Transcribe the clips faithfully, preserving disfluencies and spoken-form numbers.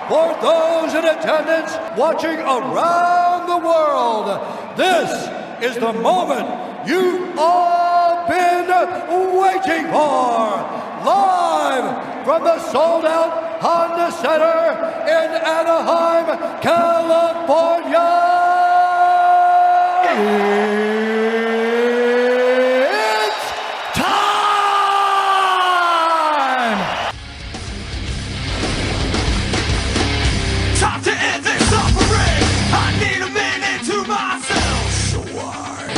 for those in attendance watching around the world, this is the moment you've all been waiting for. Live from the sold-out Honda Center in Anaheim, California. It's time! Time to end this suffering. I need a minute to myself. Sure.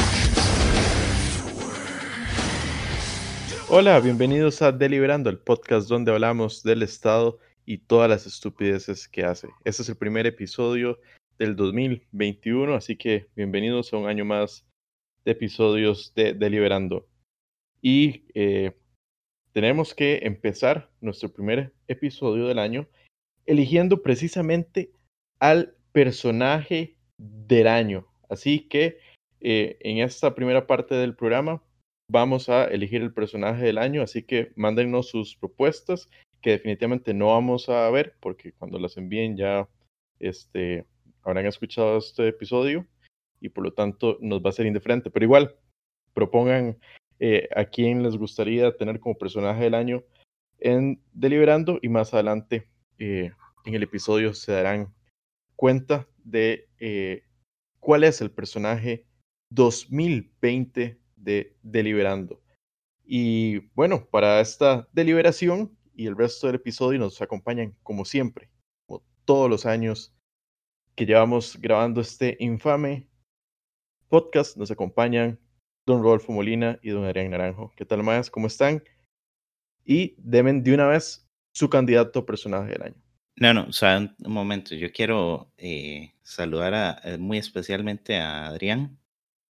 Hola, bienvenidos a Deliberando, el podcast donde hablamos del Estado y todas las estupideces que hace. Este es el primer episodio del dos mil veintiuno, así que bienvenidos a un año más de episodios de Deliberando. Y eh, tenemos que empezar nuestro primer episodio del año eligiendo precisamente al personaje del año. Así que eh, en esta primera parte del programa vamos a elegir el personaje del año, así que mándennos sus propuestas, que definitivamente no vamos a ver, porque cuando las envíen ya este, habrán escuchado este episodio, y por lo tanto nos va a ser indiferente, pero igual, propongan eh, a quién les gustaría tener como personaje del año en Deliberando, y más adelante eh, en el episodio se darán cuenta de eh, cuál es el personaje dos mil veinte de Deliberando. Y bueno, para esta deliberación y el resto del episodio nos acompañan como siempre, como todos los años que llevamos grabando este infame podcast, nos acompañan don Rodolfo Molina y don Adrián Naranjo. ¿Qué tal, más? ¿Cómo están? Y deben de una vez su candidato a personaje del año. No, no, o sea, un, un momento, yo quiero eh, saludar a, eh, muy especialmente a Adrián,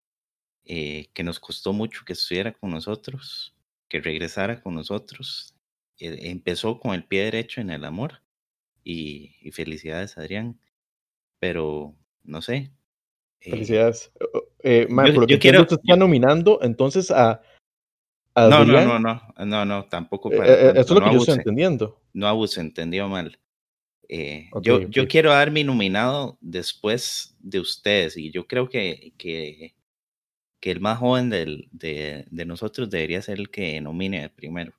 eh, que nos costó mucho que estuviera con nosotros, que regresara con nosotros. Eh, empezó con el pie derecho en el amor y, y felicidades, Adrián, pero no sé. Eh, Felicidades. Eh, eh, man, yo, por lo que yo entiendo, quiero... se está yo- nominando entonces a no, no, Adrián. no, no, no, no, tampoco Eh, para eh, eso tanto, es lo no que yo estoy abuse, entendiendo. no abuse, entendió mal. Eh, Ok, yo, ok. yo quiero dar mi nominado después de ustedes y yo creo que, que, que el más joven del, de, de nosotros debería ser el que nomine primero.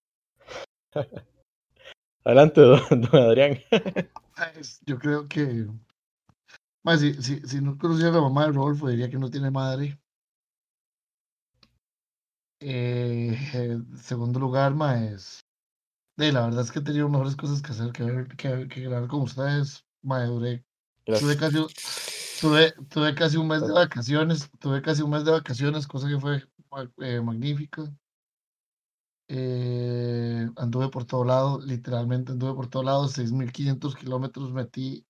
Adelante, don, don Adrián. Pues, yo creo que, más si, si, si no conociera a la mamá de Rodolfo, diría que no tiene madre. Eh, en segundo lugar, más, de la verdad es que he tenido mejores cosas que hacer que, ver- que, que grabar con ustedes. Mae, duré, tuve Gracias. casi, tuve, tuve casi un mes de vacaciones, tuve casi un mes de vacaciones, cosa que fue ma- eh, magnífica. Eh, anduve por todo lado, literalmente anduve por todo lado, seis mil quinientos kilómetros metí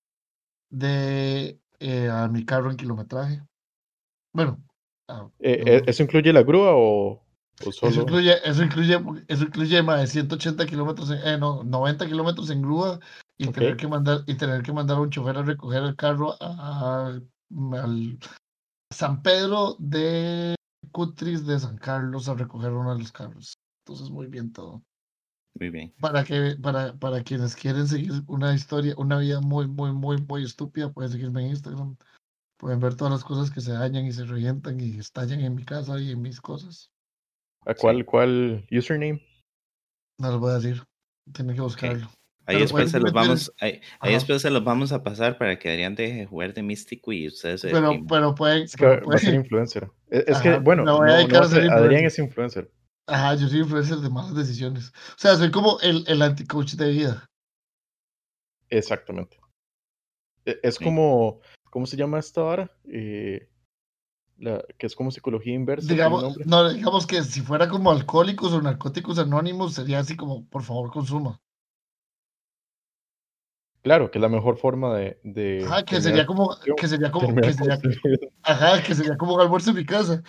de eh, a mi carro en kilometraje. Bueno, ah, Eh, eh, yo- ¿Eso incluye la grúa o, o eso solo? incluye, eso incluye, eso incluye más de ciento ochenta kilómetros, en- eh, no, noventa kilómetros en grúa y Ok. tener que mandar, y tener que mandar a un chofer a recoger el carro a, al San Pedro de Cutris de San Carlos a recoger uno de los carros. Entonces, muy bien todo. Muy bien. Para que, para, para quienes quieren seguir una historia, una vida muy, muy, muy, muy estúpida, pueden seguirme en Instagram. Pueden ver todas las cosas que se dañan y se revientan y estallan en mi casa y en mis cosas. ¿A Sí, cuál, cuál username? No les voy a decir. Tienen que ok. buscarlo. Ahí Pero después pueden se los seguirme en Twitter. vamos, ahí, ahí Ajá. después se los vamos a pasar para que Adrián deje de jugar de místico y ustedes se Pero, depriman. pero pueden, Es que pero va a ser pueden. influencer. Es, es que, Ajá, bueno, me voy a no, no dedicar va a a ser ser. Adrián influencer. es influencer. Ajá, yo soy influencer de malas decisiones. O sea, soy como el, el anti-coach de vida. Exactamente. E- Es Sí. como, ¿cómo se llama esta vara? Eh, la, que es como psicología inversa, tiene un Digamos, nombre. no, digamos que si fuera como alcohólicos o narcóticos anónimos, sería así como, por favor, consuma. Claro, que es la mejor forma de, de Ajá, que sería terminar, como, que sería como, que terminar sería, construyendo. ajá, que sería como un almuerzo en mi casa.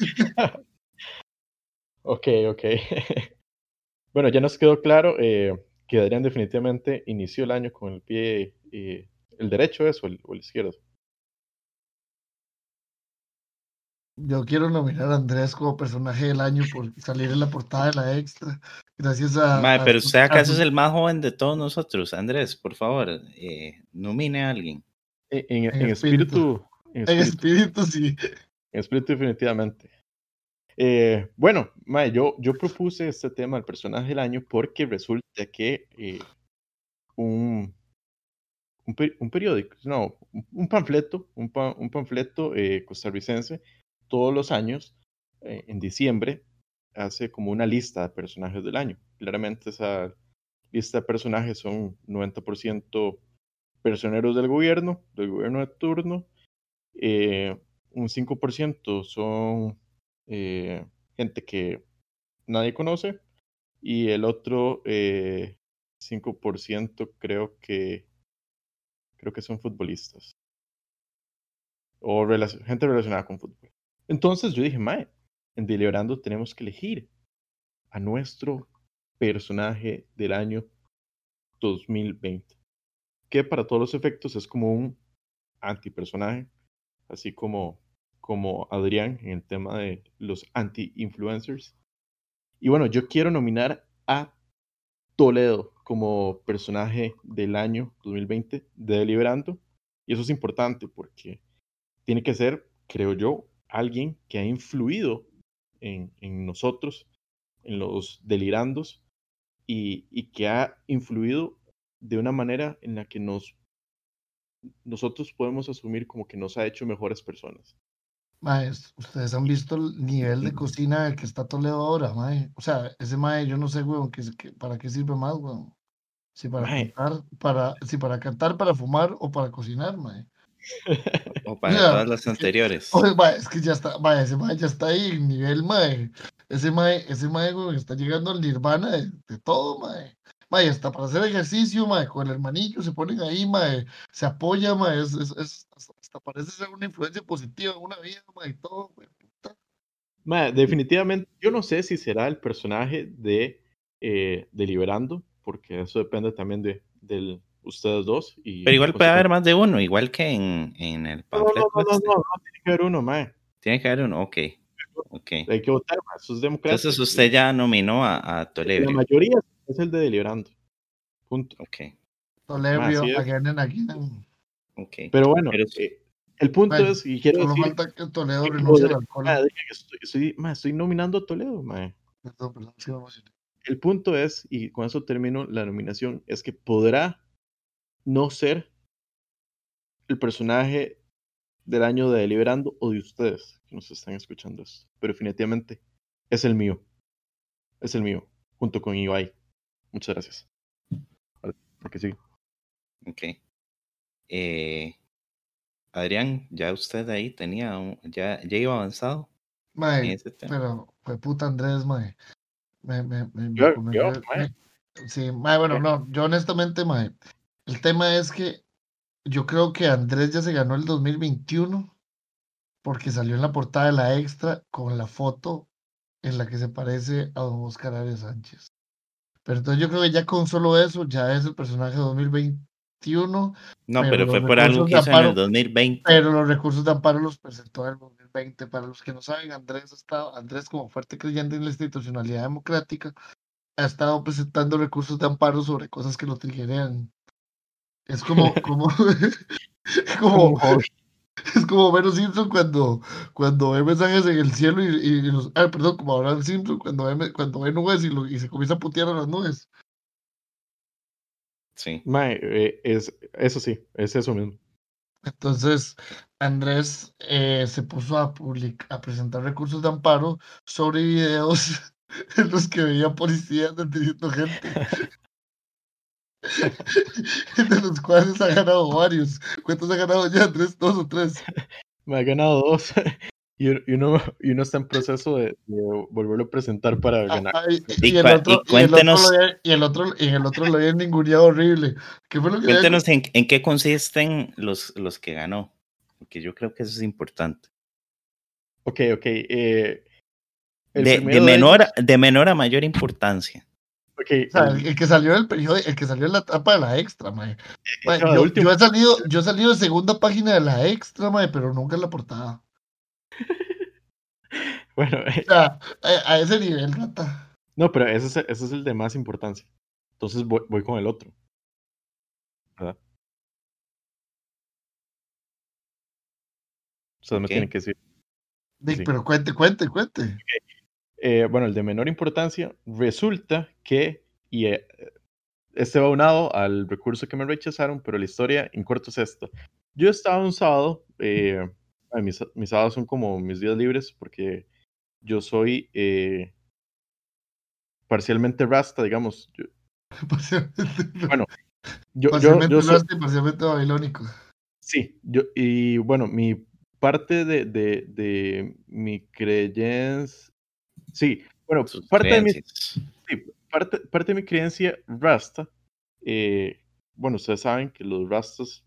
Ok, ok. Bueno, ya nos quedó claro eh, que Adrián definitivamente inició el año con el pie, eh, el derecho es o el, o el izquierdo. Yo quiero nominar a Andrés como personaje del año por salir en la portada de la Extra. Gracias a. Mae, a pero su- usted a acaso es su- el más joven de todos nosotros. Andrés, por favor, eh, nomine a alguien. En, en- en en espíritu. espíritu, en En espíritu, espíritu, sí. en espíritu definitivamente. Eh, bueno, mae, yo, yo propuse este tema del personaje del año porque resulta que eh, un, un, pe- un periódico, no, un, un panfleto, un, pa- un panfleto eh, costarricense, todos los años, eh, en diciembre, hace como una lista de personajes del año. Claramente esa lista de personajes son noventa por ciento personeros del gobierno, del gobierno de turno, eh, un cinco por ciento son eh, gente que nadie conoce y el otro eh, cinco por ciento creo que creo que son futbolistas o relacion- gente relacionada con fútbol. Entonces yo dije, mae, en Deliberando tenemos que elegir a nuestro personaje del año dos mil veinte, que para todos los efectos es como un antipersonaje, así como, como Adrián en el tema de los anti-influencers. Y bueno, yo quiero nominar a Toledo como personaje del año dos mil veinte de Deliberando. Y eso es importante porque tiene que ser, creo yo, alguien que ha influido en, en nosotros, en los delirandos, y, y que ha influido de una manera en la que nos, nosotros podemos asumir como que nos ha hecho mejores personas. Mae, ustedes han visto el nivel de cocina del que está Toledo ahora, mae. O sea, ese mae, yo no sé, weón, que, que- para qué sirve más, weón. Si para Mae, cantar, para, si para cantar, para fumar o para cocinar, mae. O O para sea, todas las es que, anteriores. oye, mae, es que ya está, mae, ese mae ya está ahí en nivel, mae. Ese mae, ese mae, weón, está llegando al nirvana de, de todo, mae. Mae, hasta para hacer ejercicio, mae, con el hermanillo se ponen ahí, mae, se apoya, mae, es, es, es- hasta, hasta parece ser una influencia positiva en una vida, mae, y todo, güey. mae, definitivamente, yo no sé si será el personaje de eh, Deliberando, porque eso depende también de, de ustedes dos y Pero en igual puede haber consecuencia. más de uno, igual que en, en el No, no, no, panfleto no, no, este. no, no tiene que haber uno, mae. Tiene que haber uno, ok. Ok. Hay que votar, mae, eso es democracia. Entonces usted ya nominó a, a La Tolebrio. mayoría es el de Deliberando. Punto. Ok, Mae, Tolebrio, así es. again and again. ok. Pero bueno, Pero eh, el punto Mae, es, y quiero solo decir, falta que Toledo que renuncie al Rodri- alcohol. mae, que estoy, estoy, mae, estoy nominando a Toledo, mae. Perdón, perdón, sí me emocioné. El punto es, y con eso termino la nominación, es que podrá no ser el personaje del año de Deliberando o de ustedes que nos están escuchando esto, pero definitivamente es el mío, es el mío, junto con Ibai. Muchas gracias. Vale, porque sí. Ok. Eh, Adrián, ya usted ahí tenía, un- ya, ya iba avanzado en Mae, ese tema. pero fue puta Andrés, mae. Me, me, me, me Yo, convenció. yo, mae, me- sí, mae, bueno, no, yo honestamente, mae, el tema es que yo creo que Andrés ya se ganó el dos mil veintiuno porque salió en la portada de la Extra con la foto en la que se parece a don Oscar Arias Sánchez. Pero entonces yo creo que ya con solo eso ya es el personaje de dos mil veintiuno, No, pero pero los fue por algo recursos que de hizo en el amparo, dos mil veinte. pero los recursos de amparo los presentó en el dos mil veinte. Para los que no saben, Andrés ha estado, Andrés como fuerte creyente en la institucionalidad democrática, ha estado presentando recursos de amparo sobre cosas que lo triguerean. Es como, como, como un como, hobby. es como Homero Simpson cuando, cuando ve mensajes en el cielo y, y los, ah, perdón, como Abraham Simpson cuando ve, cuando ve nubes y, lo, y se comienza a putear a las nubes. Sí. Mae, eh, es, eso sí, es eso mismo. Entonces, Andrés eh, se puso a, public- a presentar recursos de amparo sobre videos en los que veía policías deteniendo gente, de los cuales ha ganado varios. ¿Cuántos ha ganado ya? ¿Tres, dos o tres? Me ha ganado dos y, y uno, y uno está en proceso de, de volverlo a presentar para ganar. Ah, y, Y, y el cua- otro, y y el otro cuéntenos, lo había- y el otro, y el otro lo había ninguneado horrible. ¿Qué fue lo que le había- cuéntenos en, en qué consisten los, los que ganó. Porque yo creo que eso es importante. Ok, ok. eh, el De, de, primero de menor, ellos, de menor a mayor importancia. ok, O sea, el, el, el que salió del periódico, el que salió en la tapa de la Extra, mae. Mae, no, el yo, último, yo he salido, yo he salido de segunda página de la Extra, mae, pero nunca en la portada. Bueno, O sea, a, a ese nivel, gata. no, pero ese es, el- ese es el de más importancia. Entonces voy, voy con el otro, ¿verdad? Ustedes me tienen Ok. que decir que Dick, sí. pero cuente, cuente, cuente. Eh, bueno, el de menor importancia, resulta que, y eh, este va aunado al recurso que me rechazaron, pero la historia en corto es esta. Yo estaba un sábado, eh, ay, mis, mis sábados son como mis días libres porque yo soy eh, parcialmente rasta, digamos. Yo- Parcialmente, bueno, yo, yo, parcialmente yo soy, rasta y parcialmente babilónico. sí, yo, y bueno, mi parte de, de, de mi creencia, sí, bueno, Sus parte de mi, creencias. sí, parte, parte de mi creencia rasta, eh, bueno, ustedes saben que los rastas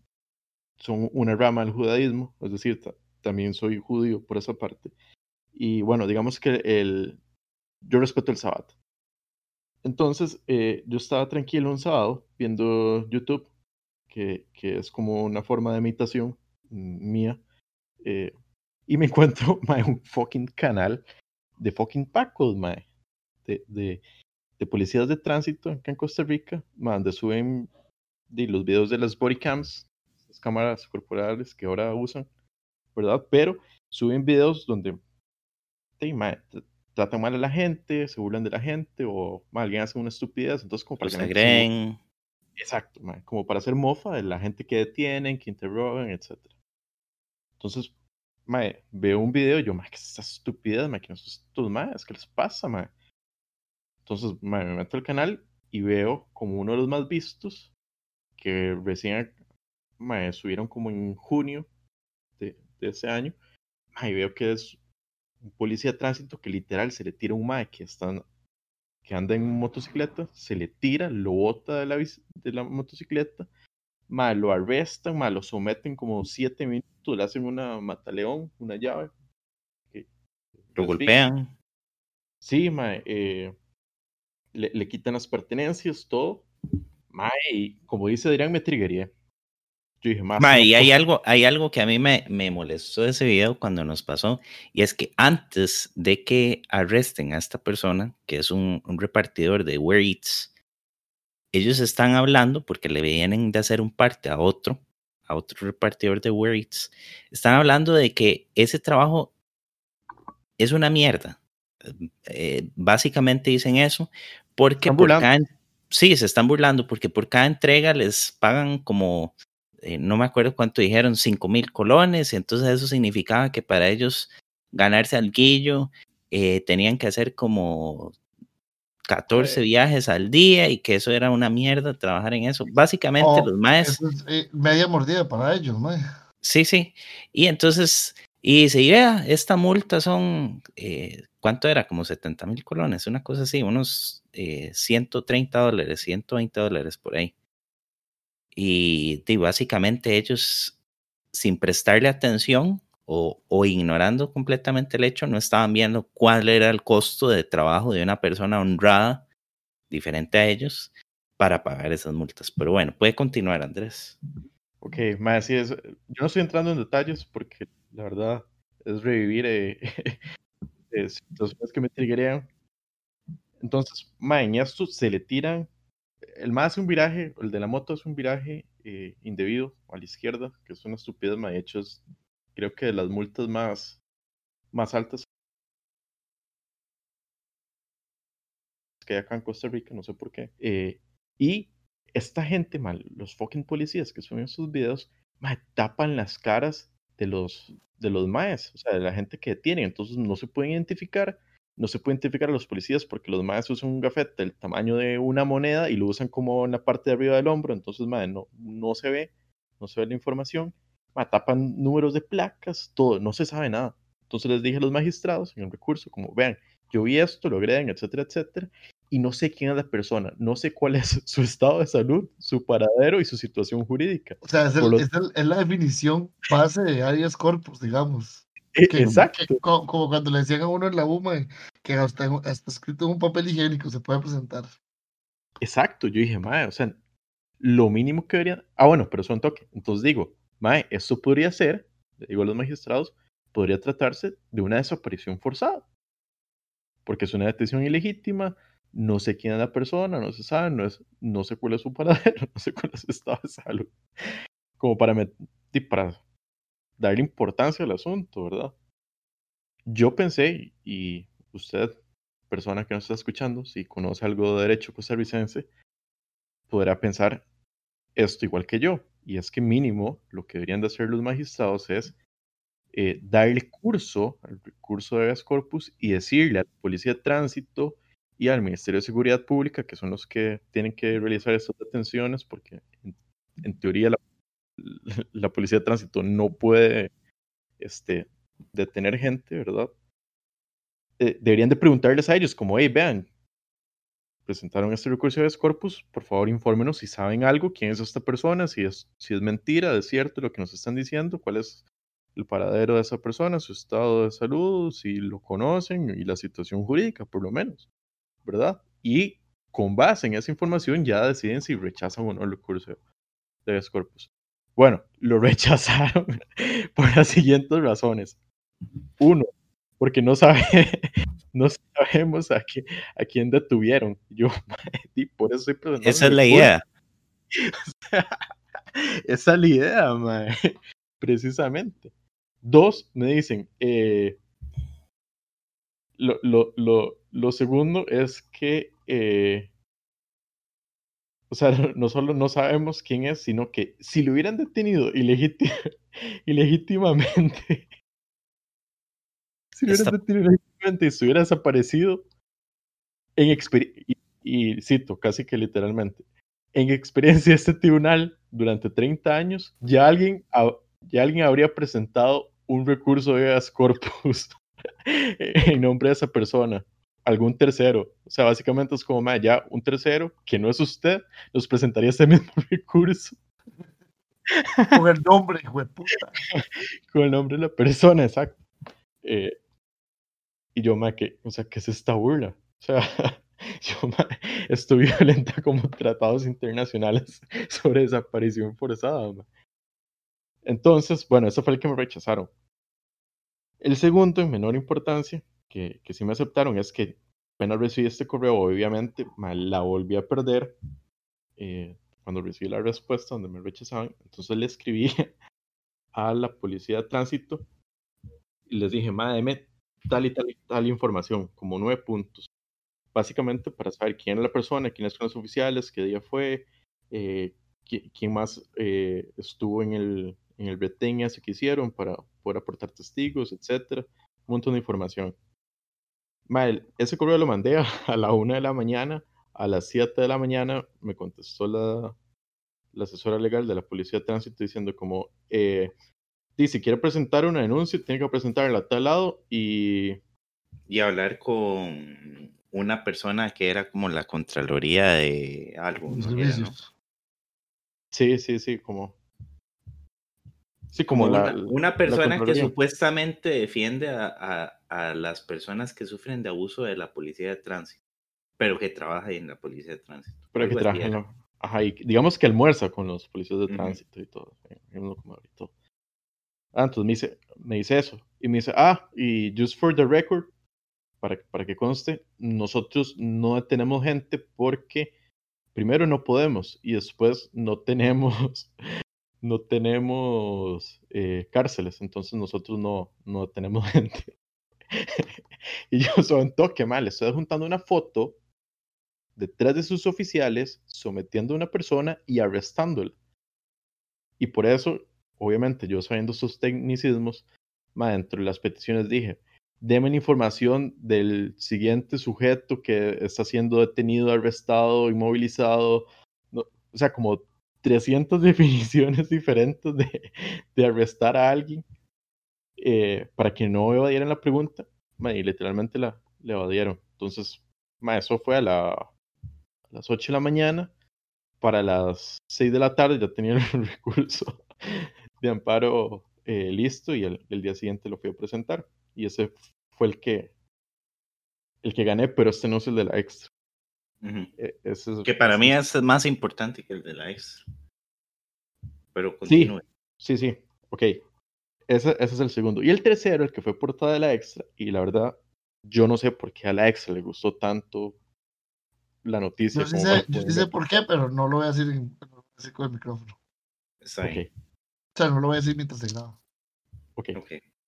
son una rama del judaísmo, es decir, ta- también soy judío por esa parte. Y bueno, digamos que el, yo respeto el sábado. Entonces, eh, yo estaba tranquilo un sábado viendo YouTube, que, que es como una forma de meditación mm, mía, eh, y me encuentro mae, un fucking canal de fucking Pacos, mae, de, de, de policías de tránsito acá en Costa Rica, mae, donde suben de los videos de las body cams, las cámaras corporales que ahora usan, ¿verdad? Pero suben videos donde sí, mae, tr- tratan mal a la gente, se burlan de la gente o mae, alguien hace una estupidez, entonces como para que Los la gente se burle. agreden. Exacto, mae, como para hacer mofa de la gente que detienen, que interrogan, etcétera. Entonces, mae, veo un video y yo, mae, ¿qué es esta estupidez, mae? ¿Qué son estos maes? ¿Qué les pasa, mae? Entonces, mae, me meto al canal y veo como uno de los más vistos que recién mae, subieron como en junio de, de ese año. Mae, y veo que es un policía de tránsito que literal se le tira un mae que, está, que anda en motocicleta, se le tira, lo bota de la, bici- de la motocicleta, mae, lo arrestan, mae, lo someten como siete minutos, le hacen una mataleón, una llave, que Lo respinga. golpean. Sí, mae, eh, le, le quitan las pertenencias, todo. Mae, y como dice Adrián, me triggería. Yo dije, mae, esto Ma, no y puedo. hay algo, hay algo que a mí me, me molestó de ese video cuando nos pasó, y es que antes de que arresten a esta persona, que es un, un repartidor de Uber Eats, ellos están hablando, porque le vienen de hacer un parte a otro, a otro repartidor de Uber Eats, están hablando de que ese trabajo es una mierda. Eh, básicamente dicen eso, porque Están por burlando. cada, en- sí, se están burlando, porque por cada entrega les pagan como, eh, no me acuerdo cuánto dijeron, cinco mil colones, y entonces eso significaba que para ellos ganarse al guillo eh, tenían que hacer como catorce Eh, viajes al día y que eso era una mierda trabajar en eso. Básicamente Oh, los maes. eso es eh, media mordida para ellos, mae. Sí, sí. Y entonces, y se vea, esta multa son, eh, ¿cuánto era? Como setenta mil colones, una cosa así, unos eh, ciento treinta dólares, ciento veinte dólares por ahí. Y, y básicamente ellos, sin prestarle atención o, o ignorando completamente el hecho, no estaban viendo cuál era el costo de trabajo de una persona honrada, diferente a ellos, para pagar esas multas. Pero bueno, puede continuar, Andrés. ok, mae, sí, es, yo no estoy entrando en detalles porque la verdad es revivir eh, eh, situaciones que me triggerían. Entonces, mae, en esto se le tiran, el mae hace un viraje, el de la moto hace un viraje eh, indebido a la izquierda, que es una estupidez, mae, de hecho es, creo que de las multas más, más altas que hay acá en Costa Rica, no sé por qué. Eh, y esta gente, mal, los fucking policías que suben sus videos, mae, tapan las caras de los, de los maes, o sea, de la gente que detienen, entonces no se pueden identificar, no se puede identificar a los policías porque los maes usan un gafete del tamaño de una moneda y lo usan como en la parte de arriba del hombro, entonces mae, no, no se ve, no se ve la información, mae, tapan números de placas, todo, no se sabe nada. Entonces les dije a los magistrados en el recurso, como vean, yo vi esto, lo agreden, etcétera, etcétera, y no sé quién es la persona, no sé cuál es su estado de salud, su paradero y su situación jurídica. O sea, es, Por el- lo, es, el- es la definición base de habeas corpus, digamos. e- Que, que exacto, co- como, cuando le decían a uno en la U, mae, que hasta, en- hasta escrito en un papel higiénico se puede presentar. exacto. Yo dije, mae, o sea, lo mínimo que debería. Ah, bueno, pero son toque. Entonces digo, mae, esto podría ser, le digo a los magistrados, podría tratarse de una desaparición forzada. porque es una detención ilegítima, no sé quién es la persona, no se sabe, no, es, no sé cuál es su paradero, no sé cuál es su estado de salud, como para, met- y para darle importancia al asunto, ¿verdad? Yo pensé, y usted, persona que nos está escuchando, si conoce algo de derecho costarricense, podrá pensar esto igual que yo, y es que mínimo lo que deberían de hacer los magistrados es eh, darle curso al recurso de habeas corpus y decirle a la Policía de Tránsito y al Ministerio de Seguridad Pública, que son los que tienen que realizar estas detenciones, porque en, en teoría la, la Policía de Tránsito no puede este, detener gente, ¿verdad? Eh, deberían de preguntarles a ellos como, hey, vean, presentaron este recurso de habeas corpus, por favor infórmenos si saben algo, quién es esta persona, si es, si es mentira, es cierto lo que nos están diciendo, cuál es el paradero de esa persona, su estado de salud, si lo conocen y la situación jurídica, por lo menos, ¿verdad? Y con base en esa información ya deciden si rechazan o no el recurso de habeas corpus. Bueno, lo rechazaron por las siguientes razones. Uno, porque no sabe, no sabemos a, qué, a quién detuvieron. Yo, y por eso estoy presentando Esa el es la recurso. idea. Esa es la idea, mae, precisamente. Dos, me dicen, eh, lo, lo, lo, lo segundo es que, eh, o sea, no solo no sabemos quién es, sino que si lo hubieran detenido ilegítim ilegítimamente, si lo hubieran Esta, detenido ilegítimamente y se hubiera desaparecido, en experiencia, y, y cito casi que literalmente, en experiencia de este tribunal durante treinta años, ya alguien, ha- ya alguien habría presentado un recurso de habeas corpus en nombre de esa persona, algún tercero. O sea, básicamente es como, "Ma, ya un tercero que no es usted, nos presentaría ese mismo recurso Con el nombre, hijo de puta. con el nombre de la persona, exacto. Eh, y yo, ma, que, o sea, ¿qué es esta burla? O sea, yo, ma, estoy violenta como tratados internacionales sobre desaparición forzada, ma. Entonces, bueno, ese fue el que me rechazaron. El segundo, en menor importancia, que, que sí me aceptaron, es que apenas recibí este correo, obviamente, ma, la volví a perder eh, cuando recibí la respuesta donde me rechazaban. Entonces le escribí a la policía de tránsito y les dije, ma, deme tal y tal y tal información, como nueve puntos. Básicamente para saber quién es la persona, quiénes son los oficiales, qué día fue, eh, qui- quién más eh, estuvo en el, en el retén ese que hicieron para poder aportar testigos, etcétera. Un montón de información. Mal, ese correo lo mandé a, a la una de la mañana, a las siete de la mañana me contestó la, la asesora legal de la Policía de Tránsito diciendo como, eh, si quiere presentar una denuncia, tiene que presentarla a tal lado y y hablar con una persona que era como la Contraloría de algo, Los ¿no? Era, ¿no? servicios. sí, sí, sí, como, sí, como Como la, una, una la persona que Contraloría. supuestamente defiende a, a, a las personas que sufren de abuso de la policía de tránsito, pero que trabaja ahí en la policía de tránsito. Pero que Algo así trabaja en era. la... Ajá, y digamos que almuerza con los policías de Ujú. tránsito y todo, en en un comedor y todo. Ah, entonces me dice, me dice eso. Y me dice, ah, y just for the record, para, para que conste, nosotros no tenemos gente porque primero no podemos y después no tenemos, no tenemos eh, cárceles, entonces nosotros no, no tenemos gente. Y yo soy un toque mal, estoy juntando una foto de tres de sus oficiales sometiendo a una persona y arrestándola. Y por eso, obviamente, yo sabiendo sus tecnicismos, ma, dentro de las peticiones dije, denme la información del siguiente sujeto que está siendo detenido, arrestado, inmovilizado, no, o sea, como trescientas definiciones diferentes de, de arrestar a alguien eh, para que no evadieran la pregunta, ma, y literalmente la, la evadieron. Entonces, ma, eso fue a, la, a las ocho de la mañana. Para las seis de la tarde ya tenía el recurso de amparo eh, listo y el, el día siguiente lo fui a presentar. Y ese fue el que, el que gané, pero este no es el de la extra. Ujú. Eh, ese es- Que para ese mí es- es más importante que el de la extra. Pero Sí, continúe. sí, sí. Ok. Ese, ese es el segundo. Y el tercero, el que fue portada de la extra, y la verdad, Yo no sé por qué a la ex le gustó tanto la noticia Yo sí como para sé, que yo sí sé por qué, pero no lo voy a decir, en- no lo voy a decir con el micrófono. Está bien. Ok, O sea, no lo voy a decir mientras se graba. ok. Ok.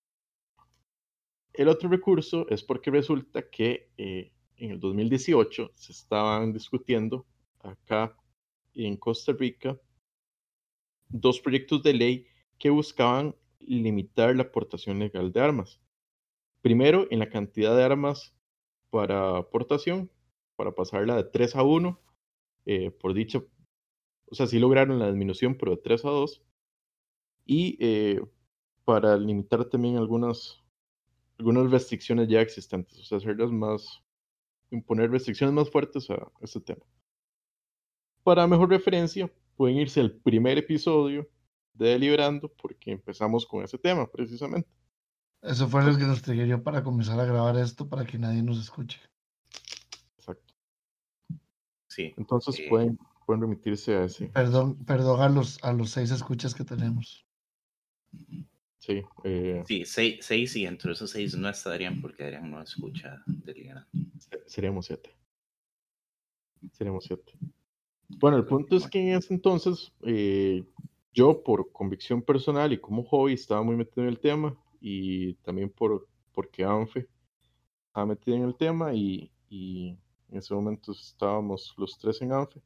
El otro recurso es porque resulta que eh, en el dos mil dieciocho se estaban discutiendo acá en Costa Rica dos proyectos de ley que buscaban limitar la aportación legal de armas. Primero, en la cantidad de armas para aportación, para pasarla de tres a uno, eh, por dicha, o sea, sí lograron la disminución, pero de tres a dos, y eh, para limitar también algunas, algunas restricciones ya existentes, o sea, hacerlas más, imponer restricciones más fuertes a este tema. Para mejor referencia, pueden irse al primer episodio de Deliberando, porque empezamos con ese tema precisamente. Eso fue lo que nos trigueó para comenzar a grabar esto para que nadie nos escuche. Exacto. Sí. Entonces eh, pueden, pueden remitirse a ese. Perdón, perdón a los, a los seis escuchas que tenemos. Sí, eh, sí, seis, seis y entre esos seis no estarían porque Adrián no escucha Deliberando. se- seríamos siete. Seríamos siete. Bueno, el punto es que en ese entonces eh, yo por convicción personal y como hobby estaba muy metido en el tema y también por, porque Anfe estaba metido en el tema y, y en ese momento estábamos los tres en Anfe.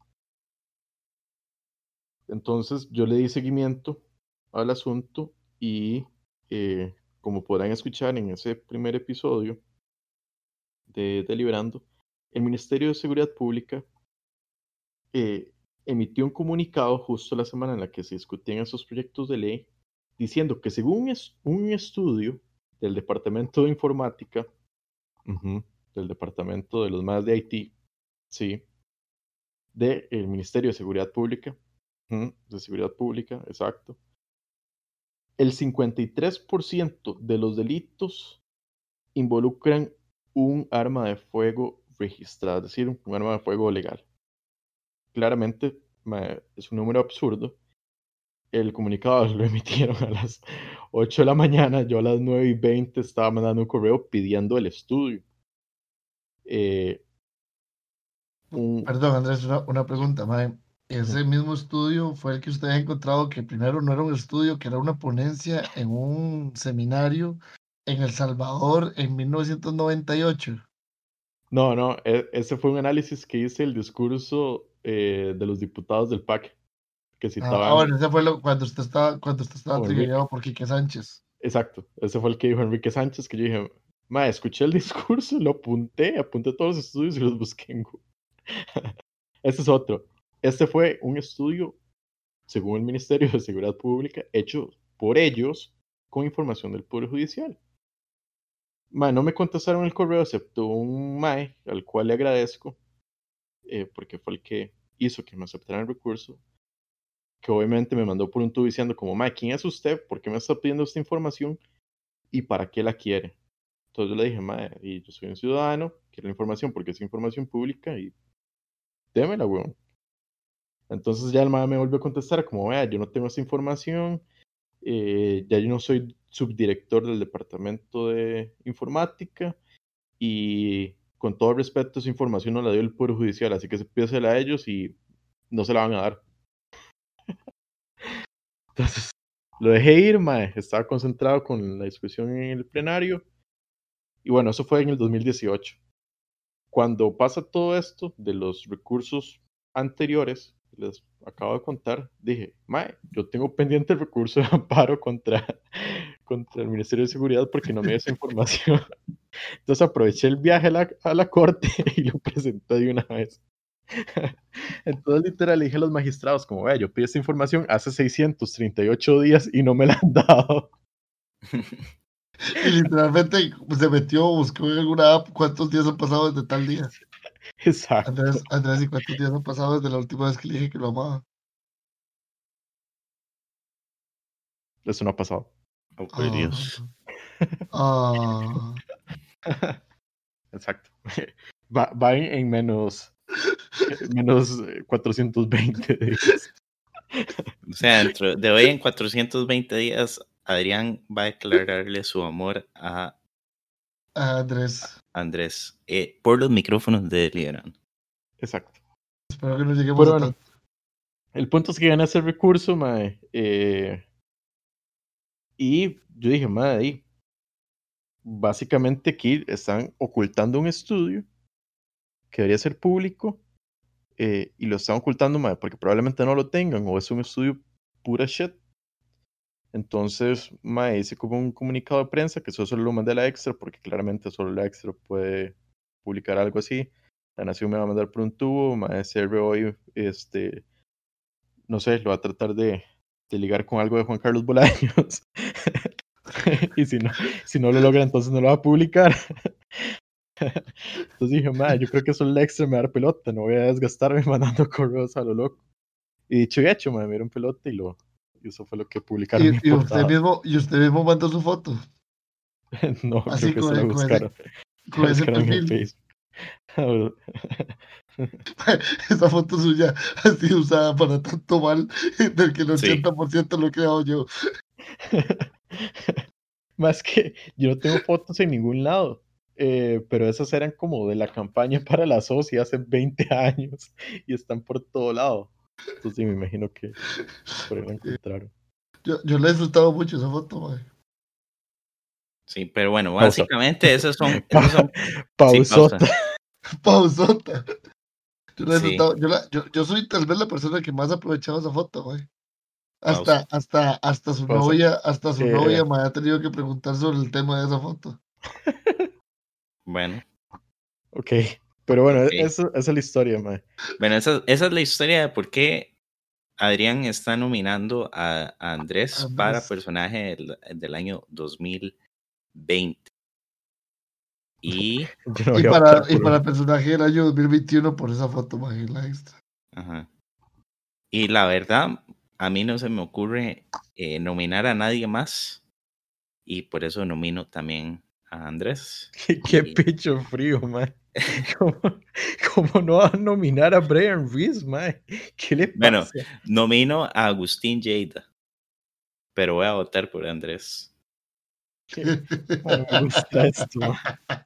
Entonces yo le di seguimiento al asunto y eh, como podrán escuchar en ese primer episodio de Deliberando, el Ministerio de Seguridad Pública eh, emitió un comunicado justo la semana en la que se discutían esos proyectos de ley, diciendo que según es un estudio del Departamento de Informática, ujú, del Departamento de los más de I T, sí, del Ministerio de Seguridad Pública, ujú, de Seguridad Pública, exacto, el cincuenta y tres por ciento de los delitos involucran un arma de fuego registrada, es decir, un arma de fuego legal. Claramente ma, es un número absurdo. El comunicado lo emitieron a las ocho de la mañana, yo a las nueve y veinte estaba mandando un correo pidiendo el estudio. Eh, un, Perdón, Andrés, una, una pregunta, mae. ujú. Ese mismo estudio fue el que usted ha encontrado que primero no era un estudio, que era una ponencia en un seminario en El Salvador en mil novecientos noventa y ocho. No, no, e- ese fue un análisis que hice el discurso eh, de los diputados del P A C, que Ah, ah, citaban bueno, ese fue lo, cuando usted estaba, cuando usted estaba con Enrique. trigueado por Quique Sánchez. Exacto, ese fue el que dijo Enrique Sánchez, que yo dije, ma, escuché el discurso, lo apunté, apunté todos los estudios y los busqué en Google. Este es otro. Este fue un estudio, según el Ministerio de Seguridad Pública, hecho por ellos con información del Poder Judicial. Ma, no me contestaron el correo, excepto un mae, al cual le agradezco, eh, porque fue el que hizo que me aceptaran el recurso, que obviamente me mandó por un tubo diciendo como, mae, ¿quién es usted? ¿Por qué me está pidiendo esta información? ¿Y para qué la quiere? Entonces yo le dije, mae, y yo soy un ciudadano, quiero la información porque es información pública y démela, weón. Entonces ya el mae me volvió a contestar como, vea, yo no tengo esa información, eh, ya yo no soy subdirector del departamento de informática y con todo respeto esa información no la dio el Poder Judicial, así que se pídesela a ellos y no se la van a dar. Entonces lo dejé ir, mae, estaba concentrado con la discusión en el plenario y bueno, eso fue en el dos mil dieciocho. Cuando pasa todo esto de los recursos anteriores, les acabo de contar, dije, mae, yo tengo pendiente el recurso de amparo contra, contra el Ministerio de Seguridad porque no me dio esa información. Entonces aproveché el viaje a la, a la corte y lo presenté de una vez. Entonces literal le dije a los magistrados, como, vea, yo pedí esta información hace seiscientos treinta y ocho días y no me la han dado. Y literalmente se metió, buscó en alguna app cuántos días han pasado desde tal día. Exacto. Andrés, Andrés, ¿y cuántos días han pasado desde la última vez que le dije que lo amaba? Eso no ha pasado. Oh, por Ah, Dios. ah. Exacto. Va, va en, en menos, menos eh, cuatrocientos veinte días. O sea, dentro de hoy en cuatrocientos veinte días, Adrián va a declararle su amor a a Andrés. Andrés, eh, por los micrófonos de Deliberando. Exacto. Espero que no lleguemos Pero a bueno, tanto. el punto es que gané ese recurso, mae. Eh, y yo dije, mae, ahí, básicamente aquí están ocultando un estudio que debería ser público eh, y lo están ocultando, mae, porque probablemente no lo tengan o es un estudio pura shit. Entonces, mae, hice como un comunicado de prensa que eso solo lo mandé a la Extra porque claramente solo la Extra puede publicar algo así. La Nación me va a mandar por un tubo, mae, C R hoy, este, no sé, lo va a tratar de, de ligar con algo de Juan Carlos Bolaños. Y si no, si no lo logra, entonces no lo va a publicar. Entonces dije, madre, yo creo que solo el Extra me va a dar pelota, no voy a desgastarme mandando correos a lo loco. Y dicho y hecho, me dieron pelota y, lo, y eso fue lo que publicaron Y, en y usted portada. mismo, y usted mismo mandó su foto. No, Así creo que con, se la el- con ese, buscaron. con La ese buscaron en perfil. Facebook. Esa foto suya ha sido usada para tanto mal del que el Sí. ochenta por ciento lo he creado yo. Más que yo no tengo fotos en ningún lado. Eh, pero esas eran como de la campaña para la socia hace veinte años y están por todo lado. Entonces sí, me imagino que por ahí la encontraron. Yo, yo le he disfrutado mucho esa foto, mae. Sí, pero bueno, Pausa. básicamente esos son, esos son Pausota. sí, Pausota. Yo, le he Sí. disfrutado- yo, la- yo, yo soy tal vez la persona que más ha aprovechado esa foto, mae. Hasta, Pausa. hasta, hasta su Pausa. novia, hasta su Eh, novia me ha tenido que preguntar sobre el tema de esa foto. Bueno, Ok, pero bueno, Ok. eso- esa es la historia, mae. bueno, esa, esa es la historia de por qué Adrián está nominando a, a Andrés, Andrés. para personaje del, del año dos mil veinte. Y, Yo no Y voy a para, votar y por para él. personaje del año dos mil veintiuno por esa foto, mae, la extra. ajá. Y la verdad, a mí no se me ocurre eh, nominar a nadie más. Y por eso nomino también a Andrés. Qué, qué Y- pecho frío, mae. ¿Cómo, cómo no va a nominar a Brian Reese, mae? ¿Qué le pasa? Bueno, nomino a Agustín Lleida. Pero voy a votar por Andrés. No me gusta esto, mae.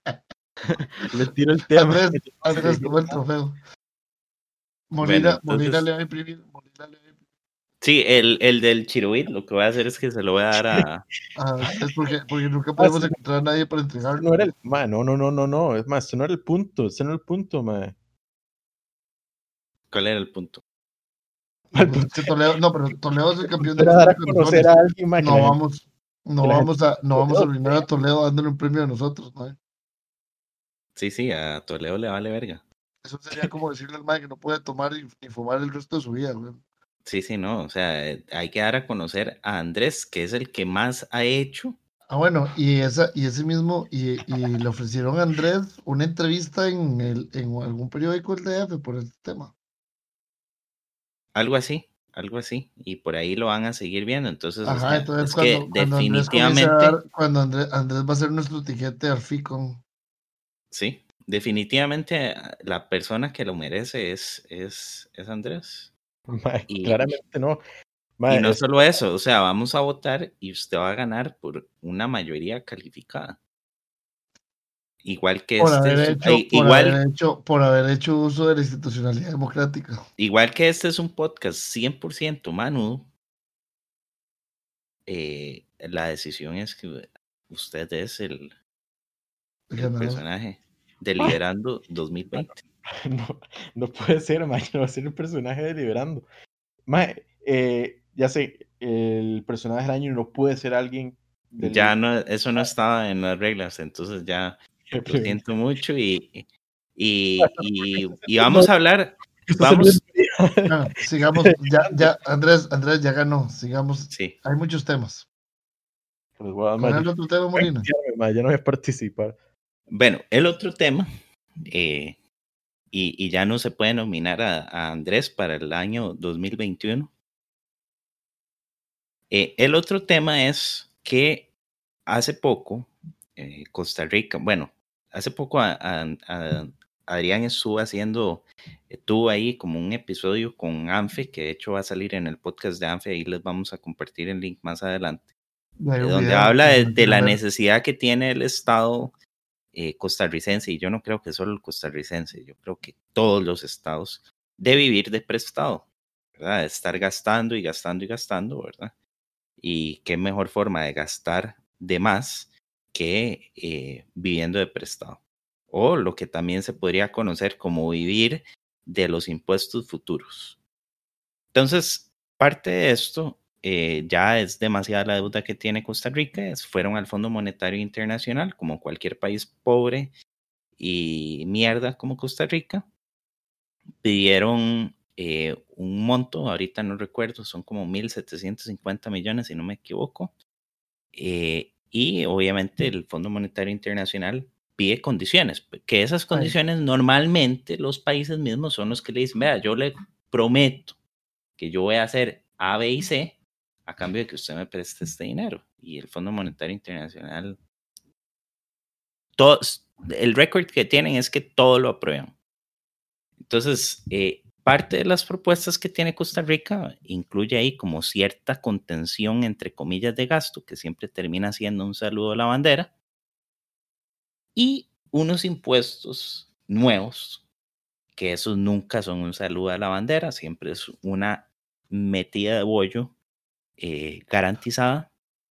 Le tiro el tema. Andrés, Andrés, toma el trofeo. Molina, Bueno, Molina entonces- le va a imprimir. Molina le va a imprimir. Sí, el, el del Chiruit, lo que voy a hacer es que se lo voy a dar a... Ah, es porque, porque nunca podemos sí. encontrar a nadie para Este entregarlo. no era el, mae, no, no, no, no, no. Es más, este no era el punto. Este no era el punto, mae. ¿Cuál era el punto? Al Pues, punto que Toledo, no, pero Toledo es el campeón de era dar a los conocer a alguien, mae, que No la gente- vamos, no que la vamos a, no vamos a Toledo, arruinar a Toledo dándole un premio a nosotros, ¿no? Sí, sí, a Toledo le vale verga. Eso sería como decirle al mae que no puede tomar y, y fumar el resto de su vida, güey. Sí, sí, no, o sea, eh, hay que dar a conocer a Andrés, que es el que más ha hecho. Ah, bueno, y esa, y ese mismo, y, y le ofrecieron a Andrés una entrevista en el, en algún periódico del D F por este tema. Algo así, algo así. Y por ahí lo van a seguir viendo. Entonces, o Ajá, sea, entonces es cuando, que cuando Andrés comience a definitivamente, dar- cuando Andrés, Andrés va a ser nuestro tiquete Arficon. sí, definitivamente la persona que lo merece es, es, es Andrés. mae, Y- claramente no. Y Mae, no es- solo eso, o sea, vamos a votar y usted va a ganar por una mayoría calificada. Igual que Por este, haber es- hecho, ay, por igual, haber hecho, por haber hecho uso de la institucionalidad democrática. igual que este es un podcast cien por ciento Manu, eh, la decisión es que usted es el, el Ganador. personaje Deliberando dos mil veinte. no, no puede ser, mae, no va a ser el personaje deliberando. Mae, eh, ya sé, el personaje del año no puede ser alguien del- Ya no, eso no estaba en las reglas, entonces ya lo siento mucho y, y, y, y vamos a hablar, Esto es el vamos, Bueno, sigamos, ya, ya, Andrés, Andrés ya ganó, sigamos. sí, Hay muchos temas. Pues, bueno, ¿Cuál mae, es el otro tema, Molina? ya, mae, ya no voy a participar. bueno, el otro tema, eh, y, y ya no se puede nominar a, a Andrés para el año dos mil veintiuno. Eh, el otro tema es que hace poco, eh, Costa Rica, bueno, hace poco a, a- a- Adrián estuvo haciendo, eh, tuvo ahí como un episodio con Anfe, que de hecho va a salir en el podcast de Anfe, ahí les vamos a compartir el link más adelante, Hay eh, un donde video habla que de, no de la quiero ver. necesidad que tiene el Estado eh, costarricense, y yo no creo que solo el costarricense, yo creo que todos los estados, de vivir de prestado, ¿verdad? De estar gastando y gastando y gastando, ¿verdad? Y qué mejor forma de gastar de más que eh, viviendo de prestado. O lo que también se podría conocer como vivir de los impuestos futuros. Entonces, parte de esto eh, ya es demasiada la deuda que tiene Costa Rica. Es, fueron al Fondo Monetario Internacional, como cualquier país pobre y mierda como Costa Rica. Pidieron eh, un monto, ahorita no recuerdo, son como mil setecientos cincuenta millones, si no me equivoco. Eh, y obviamente el Fondo Monetario Internacional pide condiciones, que esas condiciones normalmente los países mismos son los que le dicen, vea, yo le prometo que yo voy a hacer A, B y C a cambio de que usted me preste este dinero. Y el Fondo Monetario Internacional, todos, el récord que tienen es que todo lo aprueban. Entonces, eh, parte de las propuestas que tiene Costa Rica incluye ahí como cierta contención, entre comillas, de gasto, que siempre termina siendo un saludo a la bandera, y unos impuestos nuevos, que esos nunca son un saludo a la bandera, siempre es una metida de bollo eh, garantizada.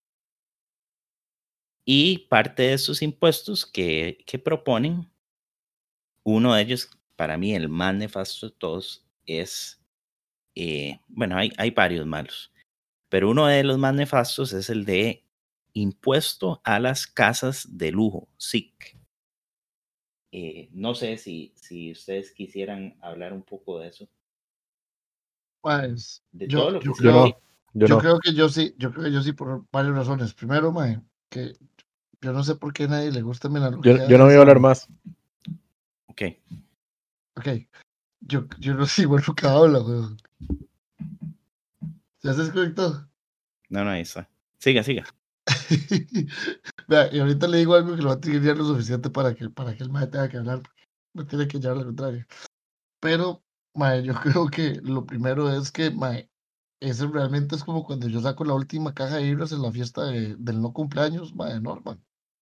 Y parte de esos impuestos que, que proponen, uno de ellos, para mí el más nefasto de todos, es, eh, bueno, hay, hay varios malos, pero uno de los más nefastos es el de impuesto a las casas de lujo, S I C. Eh, no sé si, si ustedes quisieran hablar un poco de eso. Pues, De yo, todo lo yo que Yo creo, no, yo yo no. creo que yo sí, yo creo que yo sí por varias razones. Primero, mae, que yo no sé por qué a nadie le gusta mi Yo, analogía yo no voy a esa, hablar mae. más. Ok, Ok, yo, yo no sé igual lo que habla, weón. ¿Ya se desconectó? no, no, ahí está. Siga, siga. Vea, y ahorita le digo algo que lo va a triggerear lo suficiente para que, para que el mae tenga que hablar, porque no tiene que llevar lo contrario. Pero, mae, yo creo que lo primero es que, mae, ese realmente es como cuando yo saco la última caja de libros en la fiesta de- del no cumpleaños, mae, de Norman.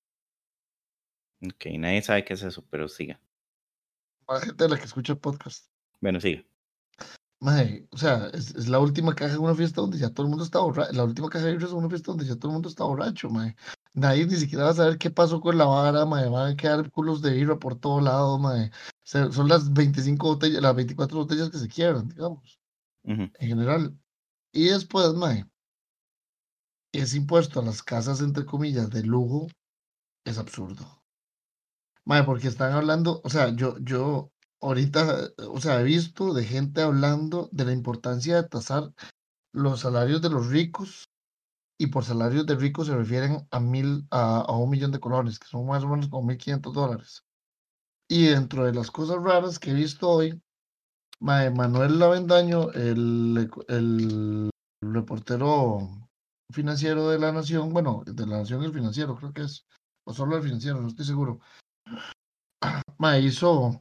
Ok, nadie sabe qué es eso, pero siga. Para gente de la que escucha el podcast. Bueno, siga. Mae, o sea, es, es la última caja de una fiesta donde ya todo el mundo está borracho. La última caja de libros es una fiesta donde ya todo el mundo está borracho, mae. Nadie ni siquiera va a saber qué pasó con la vara, mae. Van a quedar culos de birra por todo lado, mae. O sea, son las veinticinco botellas, las veinticuatro botellas que se quiebran, digamos, Ujú. en general. Y después, mae, ese impuesto a las casas, entre comillas, de lujo es absurdo. Mae, porque están hablando, o sea, yo, yo ahorita, o sea, he visto de gente hablando de la importancia de tasar los salarios de los ricos, y por salarios de ricos se refieren a mil, a, a un millón de colones, que son más o menos como mil quinientos dólares. Y dentro de las cosas raras que he visto hoy, mae, Manuel Lavendaño, el, el reportero financiero de la Nación, bueno, de la Nación el financiero, creo que es, o solo el financiero, no estoy seguro, mae, hizo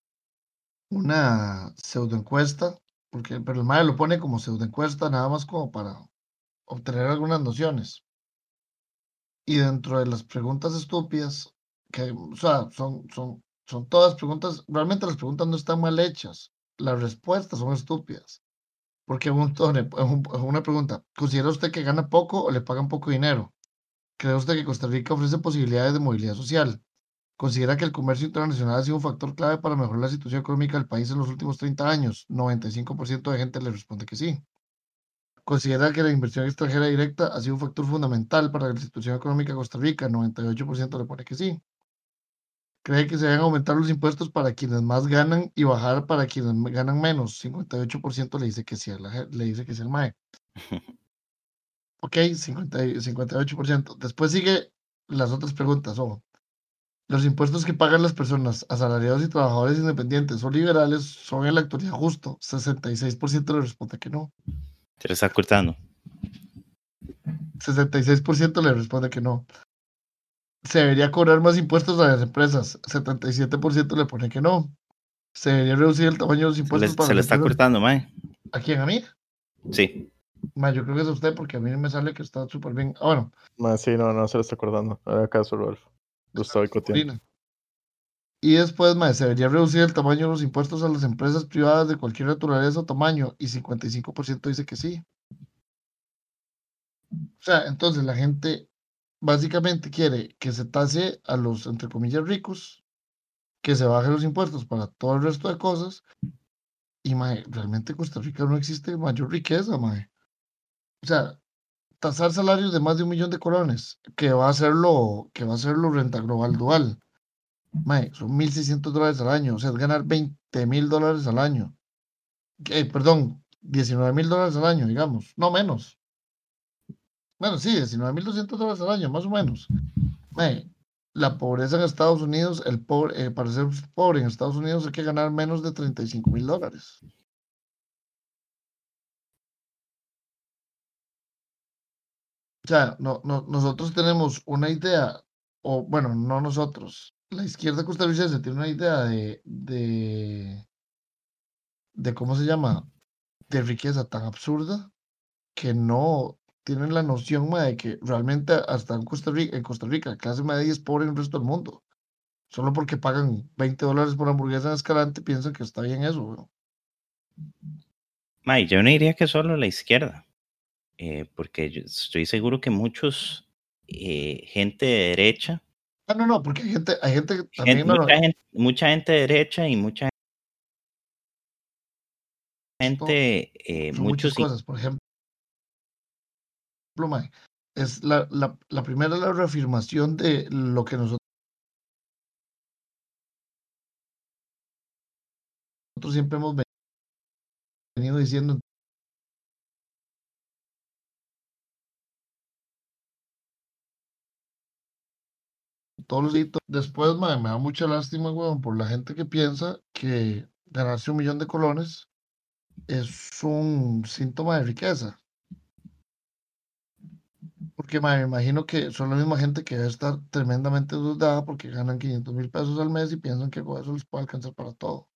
una pseudoencuesta, porque, pero el mae lo pone como pseudoencuesta nada más como para obtener algunas nociones. Y dentro de las preguntas estúpidas, que, o sea, son, son, son todas preguntas, realmente las preguntas no están mal hechas, las respuestas son estúpidas. Porque un, tone- un- una pregunta, ¿considera usted que gana poco o le pagan poco dinero? ¿Cree usted que Costa Rica ofrece posibilidades de movilidad social? ¿Considera que el comercio internacional ha sido un factor clave para mejorar la situación económica del país en los últimos treinta años? noventa y cinco por ciento de gente le responde que sí. ¿Considera que la inversión extranjera directa ha sido un factor fundamental para la situación económica de Costa Rica? noventa y ocho por ciento le pone que sí. ¿Cree que se deben aumentar los impuestos para quienes más ganan y bajar para quienes me- ganan menos? cincuenta y ocho por ciento le dice que sí, a la ge- le dice que sí al M A E. Ok, cincuenta y- cincuenta y ocho por ciento. Después sigue las otras preguntas. Ojo. Los impuestos que pagan las personas asalariados y trabajadores independientes o liberales son en la actualidad justo. sesenta y seis por ciento le responde que no. Se le está cortando. sesenta y seis por ciento le responde que no. Se debería cobrar más impuestos a las empresas. setenta y siete por ciento le pone que no. Se debería reducir el tamaño de los Se le, impuestos para se le las está empresas. cortando, mae. ¿A quién? ¿A mí? Sí. Ma, yo creo que es a usted porque a mí me sale que está súper bien. Ah, bueno, Ma, sí, no, no se lo está acordando. Haga caso, Rolf. Lo está boicoteando. Molina. Y después, mae, se debería reducir el tamaño de los impuestos a las empresas privadas de cualquier naturaleza o tamaño, y cincuenta y cinco por ciento dice que sí. O sea, entonces la gente básicamente quiere que se tase a los, entre comillas, ricos, que se bajen los impuestos para todo el resto de cosas, y mae, realmente en Costa Rica no existe mayor riqueza, mae. O sea, tasar salarios de más de un millón de colones, que va a hacerlo, que va a hacerlo renta global dual. Mae, son mil seiscientos dólares al año, o sea, es ganar veinte mil dólares al año. Eh, perdón, diecinueve mil dólares al año, digamos, no menos. Bueno, sí, diecinueve mil doscientos dólares al año, más o menos. Mae, la pobreza en Estados Unidos, el pobre, eh, para ser pobre en Estados Unidos hay que ganar menos de treinta y cinco mil dólares. O sea, no, no, nosotros tenemos una idea, o bueno, no nosotros, la izquierda costarricense tiene una idea de, de, de ¿cómo se llama? De riqueza tan absurda que no tienen la noción, mae, de que realmente hasta en Costa Rica, en Costa Rica, la clase media es pobre en el resto del mundo. Solo porque pagan veinte dólares por hamburguesa en Escalante, piensan que está bien eso, weón. Mae, yo no diría que solo la izquierda, eh, porque yo estoy seguro que muchos, eh, gente de derecha, Ah, no, no, porque hay gente, hay gente que gen- también, no, no, mucha, gente, mucha gente de derecha y mucha esto gente, eh, son muchas muchos, i- cosas. Por ejemplo, mae, es la, la, la primera la reafirmación de lo que nosotros siempre hemos venido diciendo en todos los hitos. Después, mae, me da mucha lástima, weón, por la gente que piensa que ganarse un millón de colones es un síntoma de riqueza. Porque mae, me imagino que son la misma gente que debe estar tremendamente endeudada porque ganan quinientos mil pesos al mes y piensan que con eso les puede alcanzar para todo.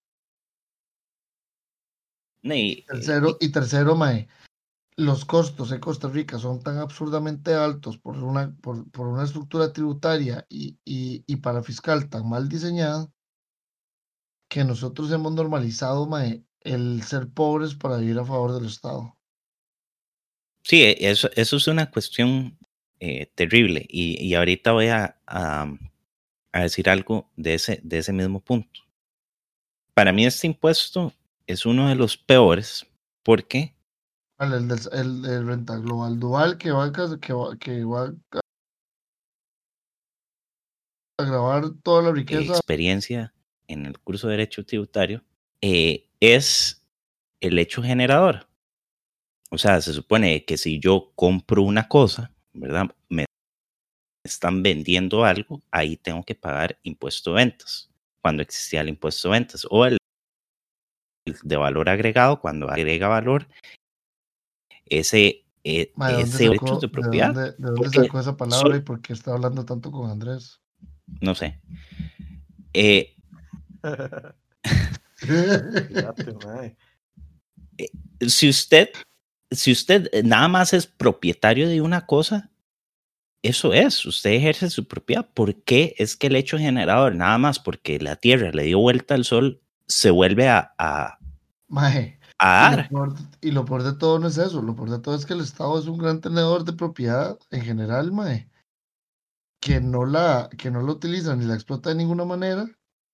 y- Tercero, y- y tercero, mae, los costos en Costa Rica son tan absurdamente altos por una, por, por una estructura tributaria y, y, y parafiscal tan mal diseñada que nosotros hemos normalizado, mae, el ser pobres para vivir a favor del Estado. sí, e- eso, eso es una cuestión, eh, terrible. Y, y ahorita voy a, a, a decir algo de ese, de ese mismo punto. Para mí este impuesto es uno de los peores porque, Vale, el, del- el, el renta global dual que va, a, cas- que va, que va a agravar toda la eh, riqueza. experiencia en el curso de Derecho Tributario, eh, es el hecho generador. O sea, se supone que si yo compro una cosa, ¿verdad? Me están vendiendo algo, ahí tengo que pagar impuesto de ventas, cuando existía el impuesto de ventas, o el de valor agregado, cuando agrega valor, ese, eh, Ma, ¿de dónde ese derechos sacó, de de propiedad. dónde, de dónde Porque, sacó esa palabra y sol- por qué está hablando tanto con Andrés? no sé, eh, Fíjate, mae. si usted, si usted nada más es propietario de una cosa, eso es, usted ejerce su propiedad. ¿Por qué es que el hecho generador, nada más porque la Tierra le dio vuelta al Sol, se vuelve a, a, Mae, y a lo dar? peor, y lo peor de todo no es eso, lo peor de todo es que el Estado es un gran tenedor de propiedad en general, mae, que no la, que no la utiliza ni la explota de ninguna manera,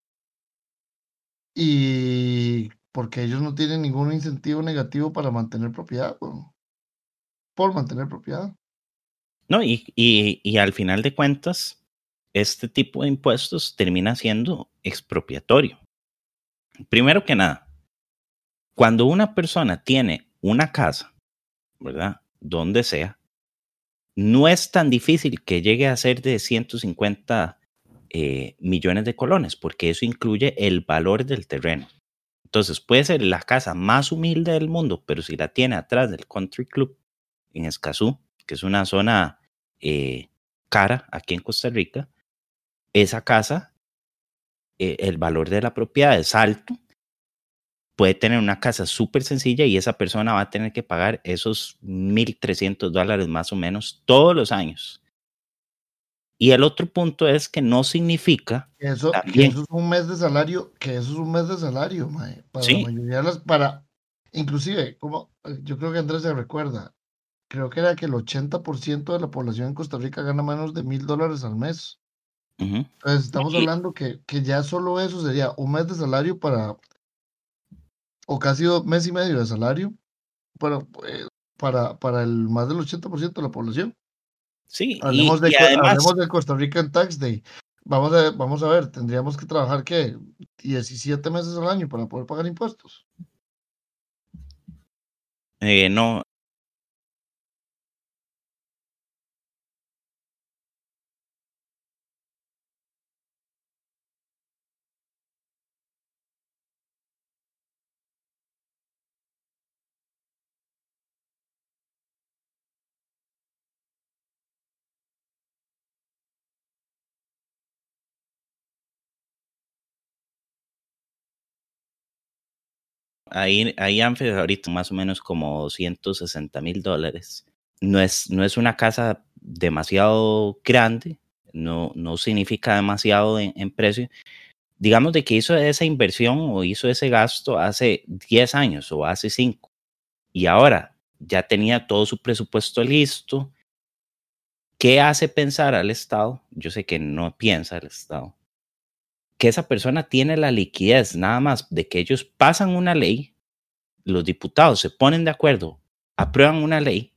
y porque ellos no tienen ningún incentivo negativo para mantener propiedad, weón, por mantener propiedad. ¿No? Y, y, y al final de cuentas, este tipo de impuestos termina siendo expropiatorio. Primero que nada, cuando una persona tiene una casa, ¿verdad? Donde sea, no es tan difícil que llegue a ser de ciento cincuenta, eh, millones de colones, porque eso incluye el valor del terreno. Entonces puede ser la casa más humilde del mundo, pero si la tiene atrás del Country Club en Escazú, que es una zona, eh, cara aquí en Costa Rica, esa casa, eh, el valor de la propiedad es alto. Puede tener una casa súper sencilla y esa persona va a tener que pagar esos mil trescientos dólares más o menos todos los años Y el otro punto es que no significa Que eso, que también, eso es un mes de salario, que eso es un mes de salario, mae, para la sí, mayoría de las, para, inclusive, como eh, yo creo que Andrés se recuerda, creo que era que el ochenta por ciento de la población en Costa Rica gana menos de mil dólares al mes. ujú. Entonces estamos Y hablando que, que ya solo eso sería un mes de salario para, o casi dos mes y medio de salario para, eh, para, para el más del ochenta por ciento de la población. sí, y, Hablemos de, y Co- además, hablemos de Costa Rica en Tax Day. Vamos a, vamos a ver, tendríamos que trabajar, ¿qué? diecisiete meses al año para poder pagar impuestos. eh, no, ahí, ahí Anfe ahorita más o menos como doscientos sesenta mil dólares. No es, no es una casa demasiado grande, no, no significa demasiado en, en precio. Digamos de que hizo esa inversión o hizo ese gasto hace diez años o hace cinco y ahora ya tenía todo su presupuesto listo. ¿Qué hace pensar al Estado? Yo sé que no piensa el Estado, que esa persona tiene la liquidez nada más de que ellos pasan una ley, los diputados se ponen de acuerdo, aprueban una ley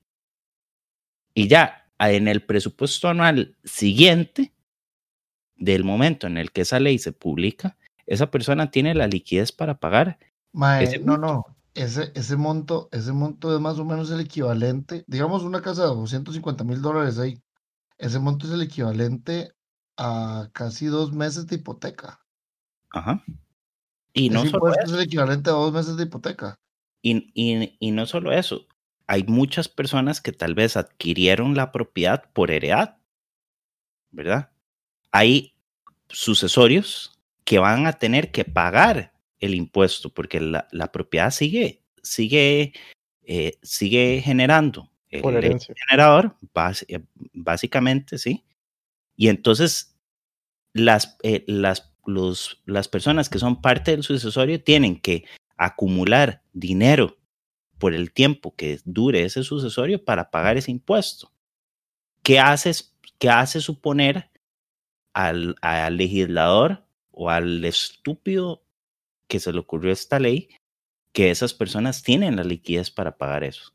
y ya en el presupuesto anual siguiente, del momento en el que esa ley se publica, esa persona tiene la liquidez para pagar Mae, ese no, monto. no, ese, ese monto, ese monto es más o menos el equivalente, digamos una casa de doscientos cincuenta mil dólares ahí, ese monto es el equivalente a casi dos meses de hipoteca. Ajá. Y no Ese solo impuesto es eso, el equivalente a dos meses de hipoteca. y, y, y no solo eso, hay muchas personas que tal vez adquirieron la propiedad por heredad, ¿verdad? Hay sucesorios que van a tener que pagar el impuesto porque la, la propiedad sigue, sigue, eh, sigue generando Por el ente herencia. generador, bas- eh, básicamente, ¿sí? Y entonces las, eh, las, los, las personas que son parte del sucesorio tienen que acumular dinero por el tiempo que dure ese sucesorio para pagar ese impuesto. ¿Qué hace, qué hace suponer al, al legislador o al estúpido que se le ocurrió esta ley que esas personas tienen la liquidez para pagar eso?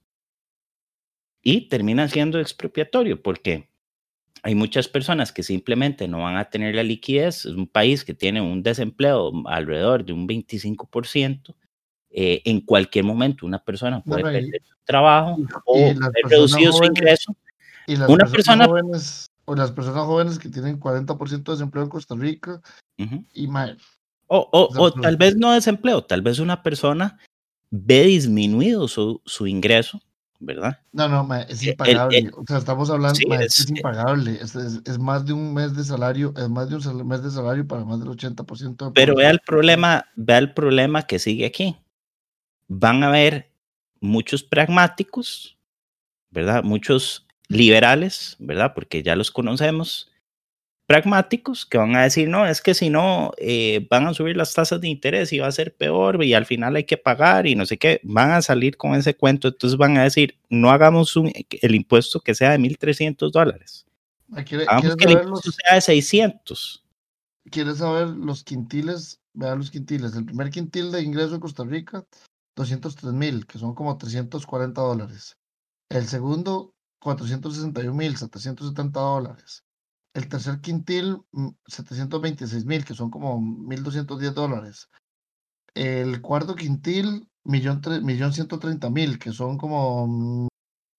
Y termina siendo expropiatorio porque hay muchas personas que simplemente no van a tener la liquidez. Es un país que tiene un desempleo alrededor de un veinticinco por ciento. Eh, en cualquier momento una persona puede Bueno, y, perder su trabajo y o las ver personas reducido su jóvenes, ingreso. y las Una personas persona, jóvenes, o las personas jóvenes que tienen cuarenta por ciento de desempleo en Costa Rica, uh-huh. y mae, o, o o, sea, o pues, tal vez no desempleo, tal vez una persona ve disminuido su, su ingreso, ¿verdad? no, no, mae, es Eh, El, el- impagable. O sea, estamos hablando, sí, mae, es que es, es impagable. Es, es, es más de un mes de salario, es más de un sal- mes de salario para más del ochenta por ciento de pero vea población. el problema, vea el problema que sigue aquí. Van a haber muchos pragmáticos, ¿verdad? Muchos liberales, ¿verdad? Porque ya los conocemos, pragmáticos que van a decir, no, es que si no, eh, van a subir las tasas de interés y va a ser peor y al final hay que pagar y no sé qué, van a salir con ese cuento, entonces van a decir, no hagamos un, el impuesto que sea de mil trescientos dólares, Mae, ¿Quiere, hagamos quiere que el saber impuesto los, sea de seiscientos. quiere saber los quintiles? Vea los quintiles. El primer quintil de ingreso en Costa Rica, doscientos tres mil, que son como trescientos cuarenta dólares. El segundo, cuatrocientos sesenta y un mil, setecientos setenta dólares. El tercer quintil, mm, setecientos veintiséis mil, que son como mil doscientos diez dólares. El cuarto quintil, millón, tre- millón ciento treinta mil, que son como mm,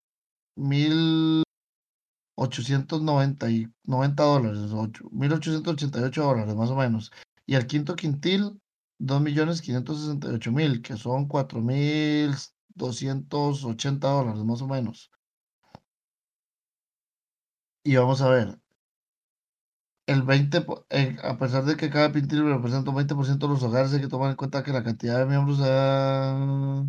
mil ochocientos noventa y, noventa dólares, ocho- mil ochocientos ochenta y ocho dólares más o menos. Y el quinto quintil, dos millones quinientos sesenta y ocho mil, que son cuatro mil doscientos ochenta dólares más o menos. Y vamos a ver, el veinte, po- eh, a pesar de que cada quintil representa un veinte por ciento de los hogares, hay que tomar en cuenta que la cantidad de miembros sea...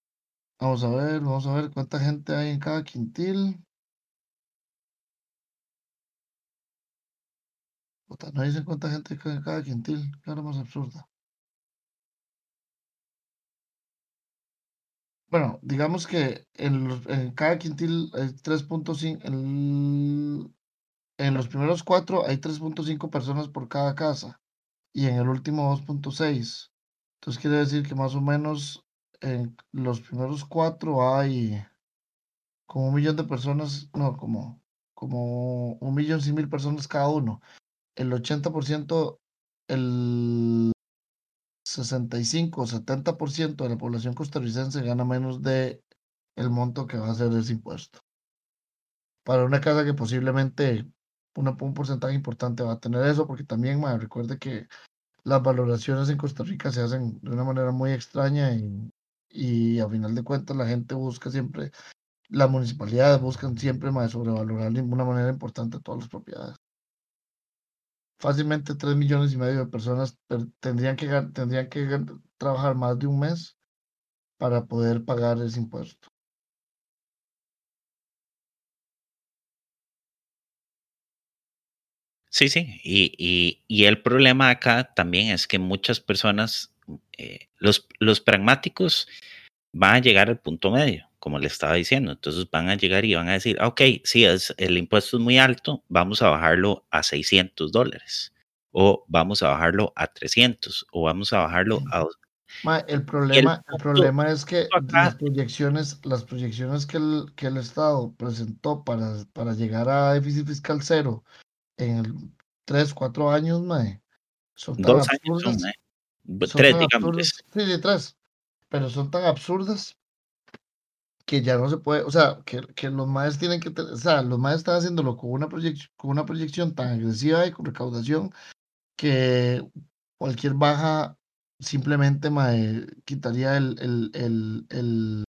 Vamos a ver, vamos a ver cuánta gente hay en cada quintil. Puta, no dicen cuánta gente cae en cada quintil. Qué hora más absurda. Bueno, digamos que en, los- en cada quintil hay tres punto cinco. En, en los primeros cuatro hay tres punto cinco personas por cada casa. Y en el último dos punto seis. Entonces quiere decir que más o menos en los primeros cuatro hay como un millón de personas, no, como, como un millón cien mil personas cada uno. El ochenta por ciento, el sesenta y cinco o setenta por ciento de la población costarricense gana menos de el monto que va a ser ese impuesto. Para una casa que posiblemente una- un porcentaje importante va a tener eso, porque también, ma, recuerde que las valoraciones en Costa Rica se hacen de una manera muy extraña y, y a final de cuentas la gente busca siempre, las municipalidades buscan siempre más sobrevalorar de una manera importante todas las propiedades. Fácilmente tres millones y medio de personas per- tendrían que, gan- tendrían que gan- trabajar más de un mes para poder pagar ese impuesto. Sí, sí, y, y, y el problema acá también es que muchas personas, eh, los, los pragmáticos van a llegar al punto medio, como le estaba diciendo. Entonces van a llegar y van a decir, "Ah, ok, sí, es, el impuesto es muy alto, vamos a bajarlo a seiscientos dólares, o vamos a bajarlo a trescientos, o vamos a bajarlo a... Ma, el Y el problema, el punto, problema es que las acá, proyecciones, las proyecciones que el, que el Estado presentó para, para llegar a déficit fiscal cero en el tres, cuatro años, mae, son tan dos años son, absurdas, eh, son tres, tan absurdas, digamos. sí, de tres, pero son tan absurdas que ya no se puede, o sea, que, que los maes tienen que, te- o sea, los maes están haciéndolo con una proyección, con una proyección tan agresiva y con recaudación que cualquier baja simplemente mae, quitaría el, el, el, el,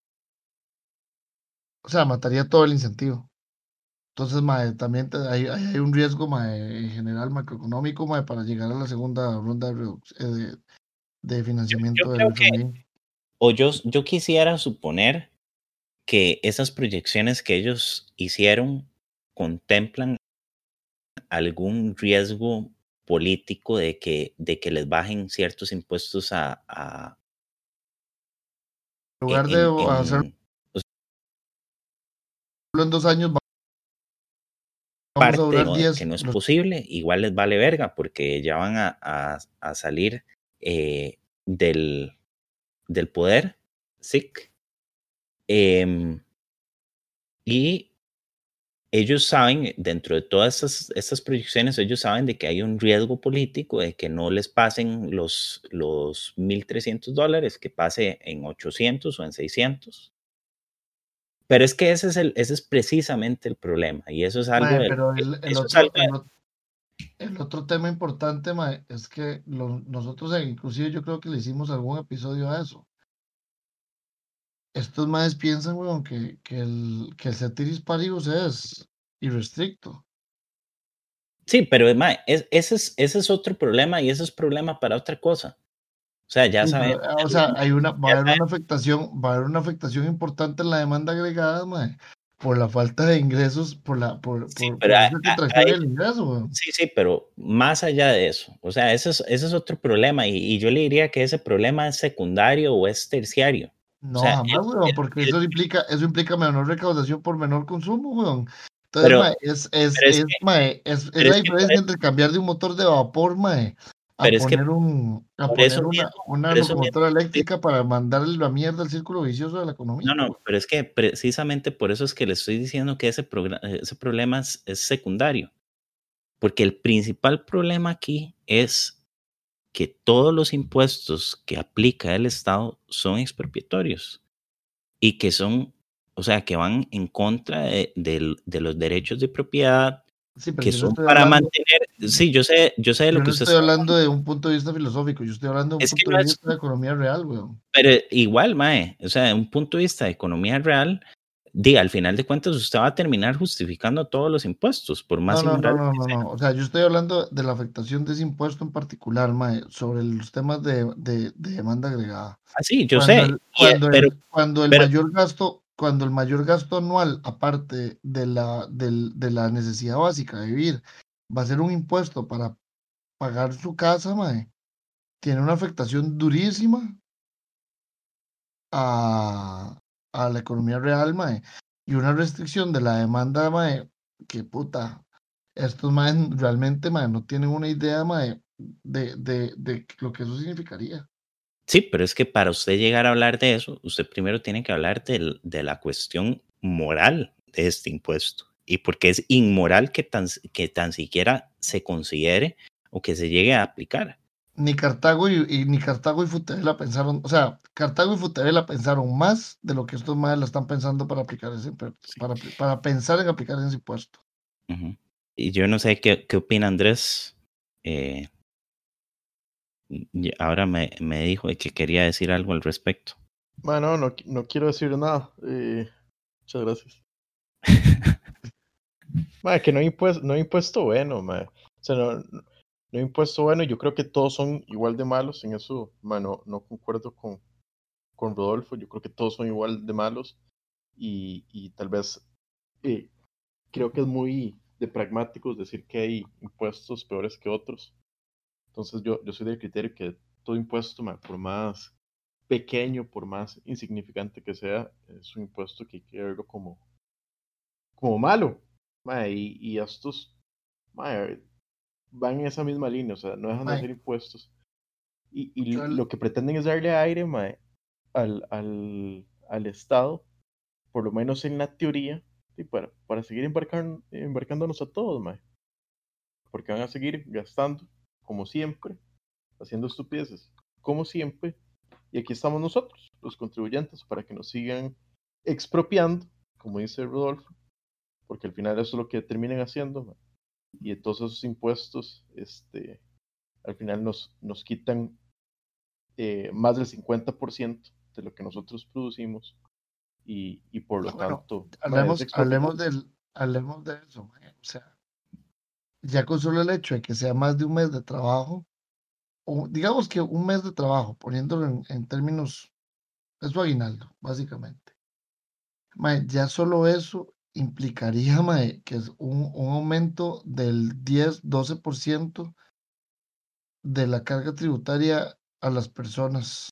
o sea, mataría todo el incentivo. Entonces, mae, también te- hay, hay, hay un riesgo mae, en general macroeconómico mae, para llegar a la segunda ronda de, reduc- eh, de, de Yo, yo financiamiento del creo que, F M I. o yo, yo quisiera suponer que esas proyecciones que ellos hicieron contemplan algún riesgo político de que, de que les bajen ciertos impuestos a, a- En e- lugar de en, hacerlo en pues, en dos años, va- vamos a parte durar ¿no? que diez. no es Los, posible, igual les vale verga porque ya van a, a- a salir eh, del, del poder, ¿sí? Em, y ellos saben, dentro de todas estas, estas proyecciones, ellos saben de que hay un riesgo político de que no les pasen los, los mil trescientos dólares, que pase en ochocientos o en seiscientos. Pero es que ese es, el, ese es precisamente el problema y eso es algo, mae, del, pero el, el eso es algo otro, el, ot- el otro tema importante mae, es que lo- nosotros, eh, inclusive yo creo que le hicimos algún episodio a eso. Estos maes piensan, weón, que, que el, que el ceteris paribus es irrestricto. sí, pero mae, es, ese, es, ese es otro problema y ese es problema para otra cosa. O sea, ya Sí, sabemos, pero, ah, o sea, hay una, va ya a haber una sabemos, afectación, va a haber una afectación importante en la demanda agregada, mae, por la falta de ingresos, por la, por, sí, por, pero por hay, esa contracción hay- del ingreso, weón. sí, sí, pero más allá de eso, o sea, ese es, ese es otro problema y, y yo le diría que ese problema es secundario o es terciario. O No, sea, jamás, el, weón, el- porque el- eso implica, eso implica menor recaudación por menor consumo, weón. Entonces, pero, mae, es, es, pero es es, que, mae, es, es pero la es que por, diferencia entre cambiar de un motor de vapor, mae, a pero es que poner un, a por eso poner una, mismo, una por eso mismo, locomotora eléctrica para mandarle la mierda al círculo vicioso de la economía, no, no, weón. pero es que precisamente por eso es que le estoy diciendo que ese, progra- ese problema es, es secundario, porque el principal problema aquí es que todos los impuestos que aplica el Estado son expropiatorios y que son, o sea, que van en contra de, del- de los derechos de propiedad, Sí, pero que yo no son estoy para hablando, mantener, sí, yo sé, yo sé de lo yo que no usted estoy está hablando hablando, de un punto de vista filosófico, yo estoy hablando de un es que punto no de es, vista de economía real, weón. pero igual, mae, o sea, de un punto de vista de economía real, diga, al final de cuentas usted va a terminar justificando todos los impuestos, por No, más no, no, inmoral no, que no, sea. no. O sea, yo estoy hablando de la afectación de ese impuesto en particular, mae, sobre los temas de, de, de demanda agregada. Ah, sí, yo Cuando sé, el, y, eh, cuando pero, el, cuando el pero, mayor gasto, cuando el mayor gasto anual, aparte de la, del- de la necesidad básica de vivir, va a ser un impuesto para pagar su casa, mae, tiene una afectación durísima a, a la economía real, mae, y una restricción de la demanda, mae, que puta, estos maes realmente, mae, no tienen una idea, mae, de, de, de lo que eso significaría. Sí, pero es que para usted llegar a hablar de eso, usted primero tiene que hablar del- de la cuestión moral de este impuesto. Y porque es inmoral que tan, que tan siquiera se considere o que se llegue a aplicar. Ni Cartago y, y- ni Cartago y Futebela pensaron, o sea, Cartago y Futebela pensaron más de lo que estos maes la están pensando para aplicar ese, impu- para, apli- para pensar en aplicar ese impuesto. Ujú. Y yo no sé qué, qué opina Andrés. Eh, y ahora me, me dijo que quería decir algo al respecto. Bueno, no, qui- no quiero decir nada. eh, muchas gracias. Mae, que no hay impuesto, no hay impuesto bueno, mae. O sea, no, no no hay impuesto bueno. Yo creo que todos son igual de malos. En eso, mae, no, no concuerdo con, con Rodolfo. Yo creo que todos son igual de malos. Y, y tal vez eh, creo que es muy de pragmáticos decir que hay impuestos peores que otros. Entonces yo, yo soy del criterio que todo impuesto, mae, por más pequeño, por más insignificante que sea, es un impuesto que hay que verlo como, como malo. Mae, y, y estos mae, van en esa misma línea, o sea, no dejan de Mae, hacer impuestos. Y, y yo el- lo que pretenden es darle aire, mae, al, al, al Estado, por lo menos en la teoría, y para, para seguir embarcar, embarcándonos a todos, mae, porque van a seguir gastando, como siempre, haciendo estupideces, como siempre, y aquí estamos nosotros, los contribuyentes, para que nos sigan expropiando, como dice Rodolfo, porque al final eso es lo que terminan haciendo, mae, y todos esos impuestos, este, al final nos, nos quitan eh, más del cincuenta por ciento de lo que nosotros producimos y, y por lo bueno, tanto, mae, es hablemos, hablemos expropiación. del, hablemos de eso, mae, o sea, ya con solo el hecho de que sea más de un mes de trabajo, o digamos que un mes de trabajo, poniéndolo en, en términos, es su aguinaldo, básicamente. Mae, ya solo eso implicaría, mae, que es un, un aumento del diez doce por ciento de la carga tributaria a las personas.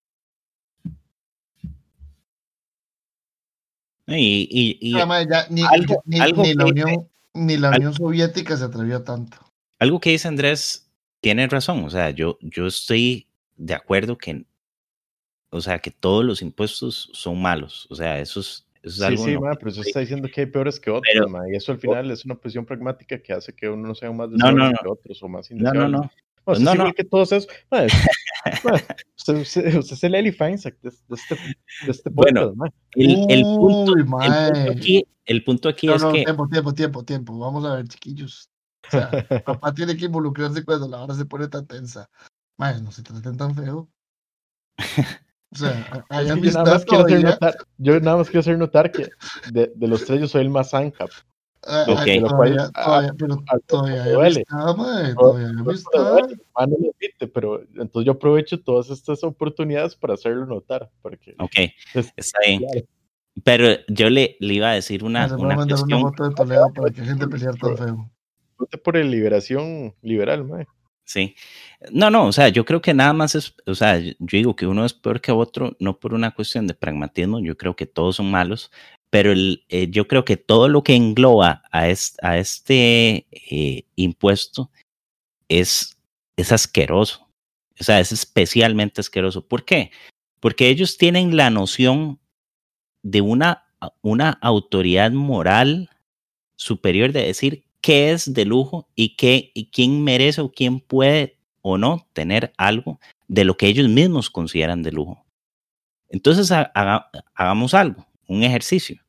Y, y, O sea, y mae, ya ni, algo, ni, algo, ni que la dice, Unión, ni la al- Unión Soviética se atrevió a tanto. algo que dice Andrés tiene razón. O sea, yo, yo estoy de acuerdo que, o sea, que todos los impuestos son malos. O sea, eso es, eso es Sí, algo en sí, lo mae, que pero eso estoy. está diciendo que hay peores que Pero, otros, mae, y eso al final es una posición pragmática que hace que uno sea más no, no, deseable no, que otros o más no, no, indeseables. no, No, usted es no, no. igual que todos esos. Mae, mae, usted, usted- usted es el Eli Feinsack de, de este, de este Bueno, podcast, mae. el, el punto, Uy, el punto mae. aquí, el punto aquí No, es no, que, tiempo, tiempo, tiempo, tiempo. Vamos a ver, chiquillos. O sea, papá tiene que involucrarse cuando la hora se pone tan tensa. Mae, no se traten tan feo. O sea, hay Es que yo nada amistad más quiero hacer todavía. notar, yo nada más quiero hacer notar que de, de los tres yo soy el más ANCAP, Hay- de, ok, hay- de lo cual todavía, a, a, todavía, pero a Rodolfo todavía hay le duele. amistad, mae. Rodolfo Todavía hay le amistad. duele, a no lo admite, pero entonces yo aprovecho todas estas oportunidades para hacerlo notar, porque ok, es está bien. claro. Pero yo le, le iba a decir Me una, les voy a una mandar una cuestión. foto de Toledo para que dejen de pelear tan Por, feo. vote por el liberación liberal, mae. Sí. No, no, o sea, yo creo que nada más es, o sea, yo yo digo que uno es peor que otro, no por una cuestión de pragmatismo, yo creo que todos son malos, pero el, eh, yo creo que todo lo que engloba a, est- a este eh, impuesto es, es asqueroso, o sea, es especialmente asqueroso. ¿Por qué? Porque ellos tienen la noción de una, una autoridad moral superior de decir qué es de lujo y qué y quién merece o quién puede o no tener algo de lo que ellos mismos consideran de lujo. Entonces ha- haga- hagamos algo, un ejercicio.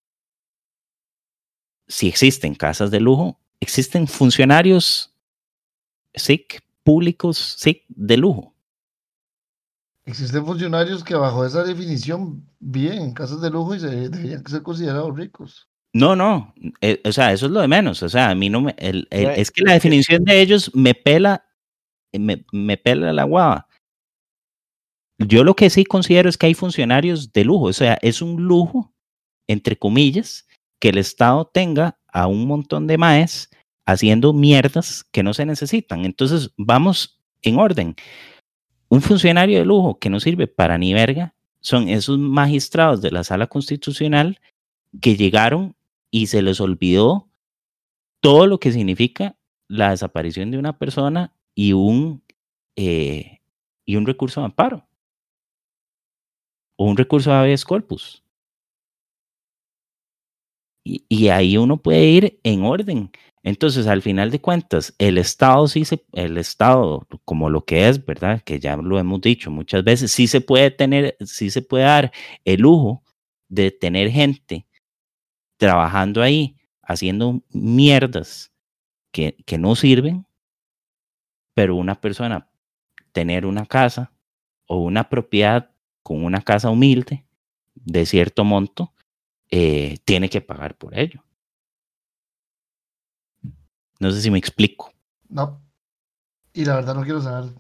Si existen casas de lujo, existen funcionarios S I C públicos S I C de lujo. Existen funcionarios que bajo esa definición viven en casas de lujo y se deberían ser considerados ricos. No, no, eh, o sea, eso es lo de menos. O sea, a mí no me, el- el- Mae, es que la es que definición de ellos me pela, me, me pela la guava. Yo lo que sí considero es que hay funcionarios de lujo, o sea, es un lujo, entre comillas, que el Estado tenga a un montón de maes haciendo mierdas que no se necesitan. Entonces, vamos en orden. Un funcionario de lujo que no sirve para ni verga son esos magistrados de la Sala Constitucional que llegaron y se les olvidó todo lo que significa la desaparición de una persona y un, eh, y un recurso de amparo o un recurso de habeas corpus. Y, y ahí uno puede ir en orden. Entonces, al final de cuentas, el Estado sí se, el Estado, como lo que es, ¿verdad? Que ya lo hemos dicho muchas veces, sí se puede tener, sí se puede dar el lujo de tener gente trabajando ahí, haciendo mierdas que, que no sirven, pero una persona tener una casa o una propiedad con una casa humilde de cierto monto, eh, tiene que pagar por ello. No sé si me explico. No. Y la verdad no quiero saber.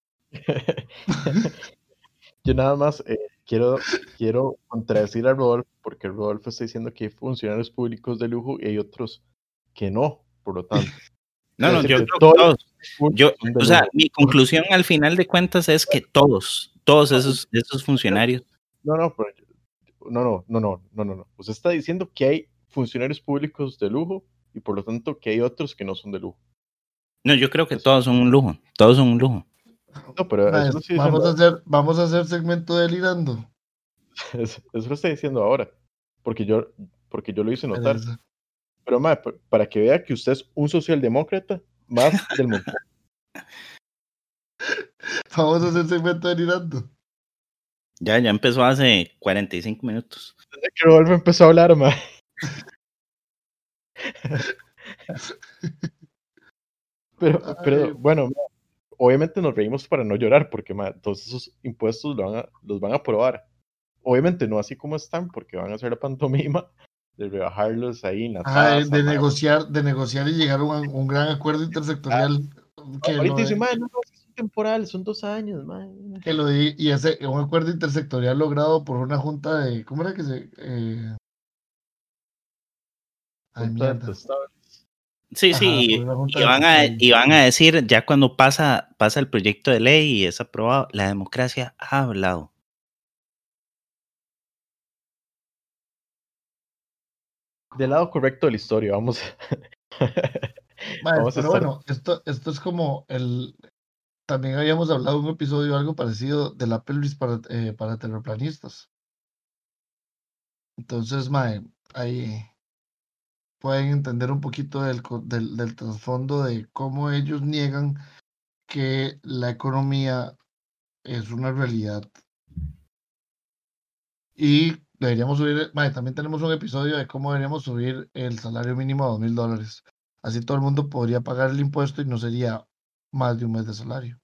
Yo nada más eh, quiero, quiero contradecir a Rodolfo, porque Rodolfo está diciendo que hay funcionarios públicos de lujo y hay otros que no, por lo tanto. No, no, Dice yo que creo que todos todos. los Yo, son de o sea, lujo. mi conclusión al final de cuentas es que todos, todos esos, esos funcionarios. No, no, pero yo- no, no, no, no, no, no, no. Usted está diciendo que hay funcionarios públicos de lujo y por lo tanto que hay otros que no son de lujo. No, yo creo que Eso- todos son un lujo. Todos son un lujo. No, pero Ma, eso es- lo estoy vamos, a diciendo, hacer, vamos a hacer segmento delirando. eso, eso lo estoy diciendo ahora, porque yo, porque yo lo hice notar. Pereza. Pero ma, pa- para que vea que usted es un socialdemócrata más del montón. Vamos a hacer segmento delirando. Ya, ya empezó hace cuarenta y cinco minutos. Desde que Rodolfo empezó a hablar, ma. Pero, Ay. pero bueno, ma, obviamente nos reímos para no llorar, porque ma, todos esos impuestos lo van a- los van a aprobar. Obviamente no así como están, porque van a hacer la pantomima de rebajarlos ahí en la Ajá, de, tasa. de ma. negociar, de negociar y llegar a un, un gran acuerdo intersectorial. Que Ahorita lo, dice, de- ma, no, no, es que son temporales, son dos años, ma. que lo di- y ese un acuerdo intersectorial logrado por una junta de, ¿cómo era que se? Eh, ay, Junta de mierda. testables. Sí, Ajá, sí, por una junta y de van, a, testables. y van a decir, ya cuando pasa, pasa el proyecto de ley y es aprobado, la democracia ha hablado. Del lado correcto de la historia, vamos. Ma, vamos a pero estar. bueno, esto, esto es como el. También habíamos hablado de un episodio algo parecido de la pelvis para, eh, para terraplanistas. Entonces, mae, ahí pueden entender un poquito del, co- del, del trasfondo de cómo ellos niegan que la economía es una realidad. Y deberíamos subir, mae, también tenemos un episodio de cómo deberíamos subir el salario mínimo a dos mil dólares. Así todo el mundo podría pagar el impuesto y no sería más de un mes de salario.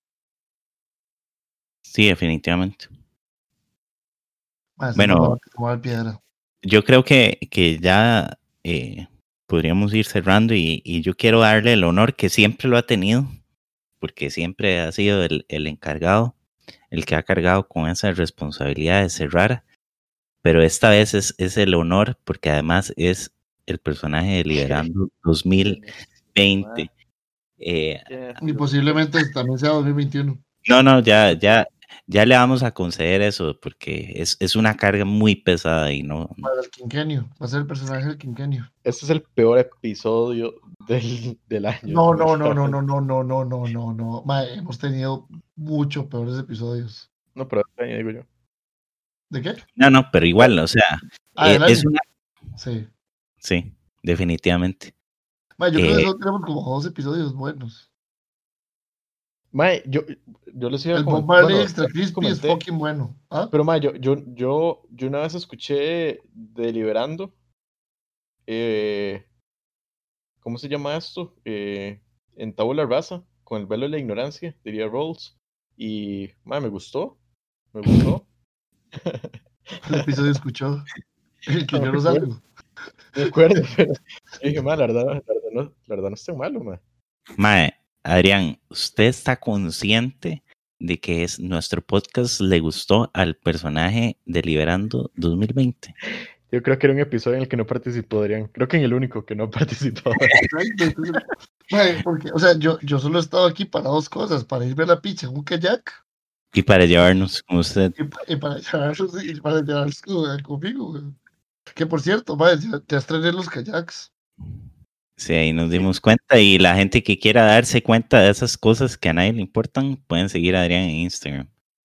Sí, definitivamente. Mae, esto Bueno, no va a tomar piedra. yo creo que, que ya eh, podríamos ir cerrando y, y yo quiero darle el honor que siempre lo ha tenido, porque siempre ha sido el, el encargado, el que ha cargado con esa responsabilidad de cerrar, pero esta vez es, es el honor porque además es el personaje de Liberando dos mil veinte. Eh, Y posiblemente también sea dos mil veintiuno. no, no, ya, ya, ya le vamos a conceder eso porque es, es una carga muy pesada y no, no- Para el quinquenio. Va a ser el personaje del quinquenio. Este es el peor episodio del, del año. No, no, no, no, honestamente. no, no, no, no, no, no, no. Mae, hemos tenido mucho peores episodios. No, pero este año digo yo. ¿De qué? no, no, pero igual, o sea, Ah, eh, del es año. una, Sí. sí, definitivamente. Mae, yo creo que Eh, solo tenemos como dos episodios buenos. Mae, yo, yo les iba a El Bob comentar. Marley Bueno, Extra ya les Crispy es comenté, fucking bueno. ¿Ah? pero mae, yo, yo, yo, yo una vez escuché Deliberando. Eh, ¿Cómo se llama esto? Eh, en Tabula Rasa, con el velo de la ignorancia, diría Rolls. Y mae, me gustó. Me gustó. El episodio escuchó. El que No yo me no acuerdo, salgo. no me acuerdo, pero yo dije, mae, la verdad, la verdad, no, la verdad no es tan malo, mae. Mae, Adrián, ¿usted está consciente de que es nuestro podcast le gustó al personaje de Liberando dos mil veinte? Yo creo que era un episodio en el que no participó Adrián. Creo que en el único que no participó. Exacto, entonces, mae, porque, o sea, yo, yo solo he estado aquí para dos cosas, para irme a la picha en un kayak Y para llevarnos con usted. y, pa- y para llevarlos, y para llevarlos con- conmigo, güey. Que por cierto, mae, ya, ya estrené los kayaks. Sí, ahí nos dimos cuenta. Y la gente que quiera darse cuenta de esas cosas que a nadie le importan, pueden seguir a Adrián en Instagram.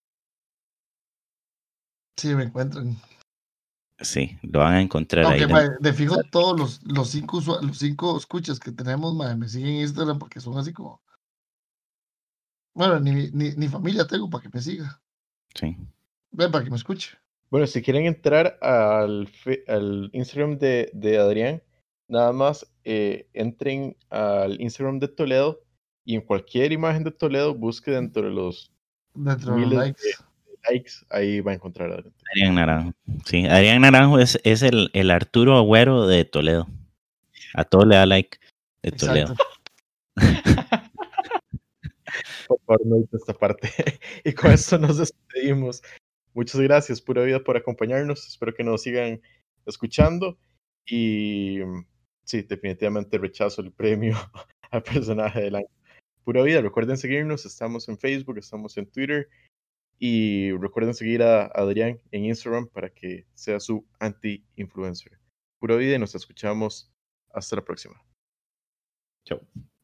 Sí, me encuentran. Sí, lo van a encontrar ahí. Aunque, dentro. mae, de fijo, todos los, los, cinco, usua- los cinco escuchas que tenemos, mae, me siguen en Instagram porque son así como. Bueno, ni, ni, ni familia tengo para que me siga. Sí. Ven, para que me escuche. Bueno, si quieren entrar al, fe- al Instagram de, de Adrián, nada más eh, entren al Instagram de Toledo y en cualquier imagen de Toledo busque dentro de los Dentro de los miles likes. de likes, ahí va a encontrar a Adrián. Adrián Naranjo. Sí, Adrián Naranjo es, es el, el Arturo Agüero de Toledo. A todo le da like de Toledo. Exacto. Por favor, no edite esta parte. Y con esto nos despedimos. Muchas gracias, Pura Vida, por acompañarnos. Espero que nos sigan escuchando. Y sí, definitivamente rechazo el premio al personaje del año. Pura Vida, recuerden seguirnos. Estamos en Facebook, estamos en Twitter. Y recuerden seguir a Adrián en Instagram para que sea su anti-influencer. Pura Vida y nos escuchamos. Hasta la próxima. Chao.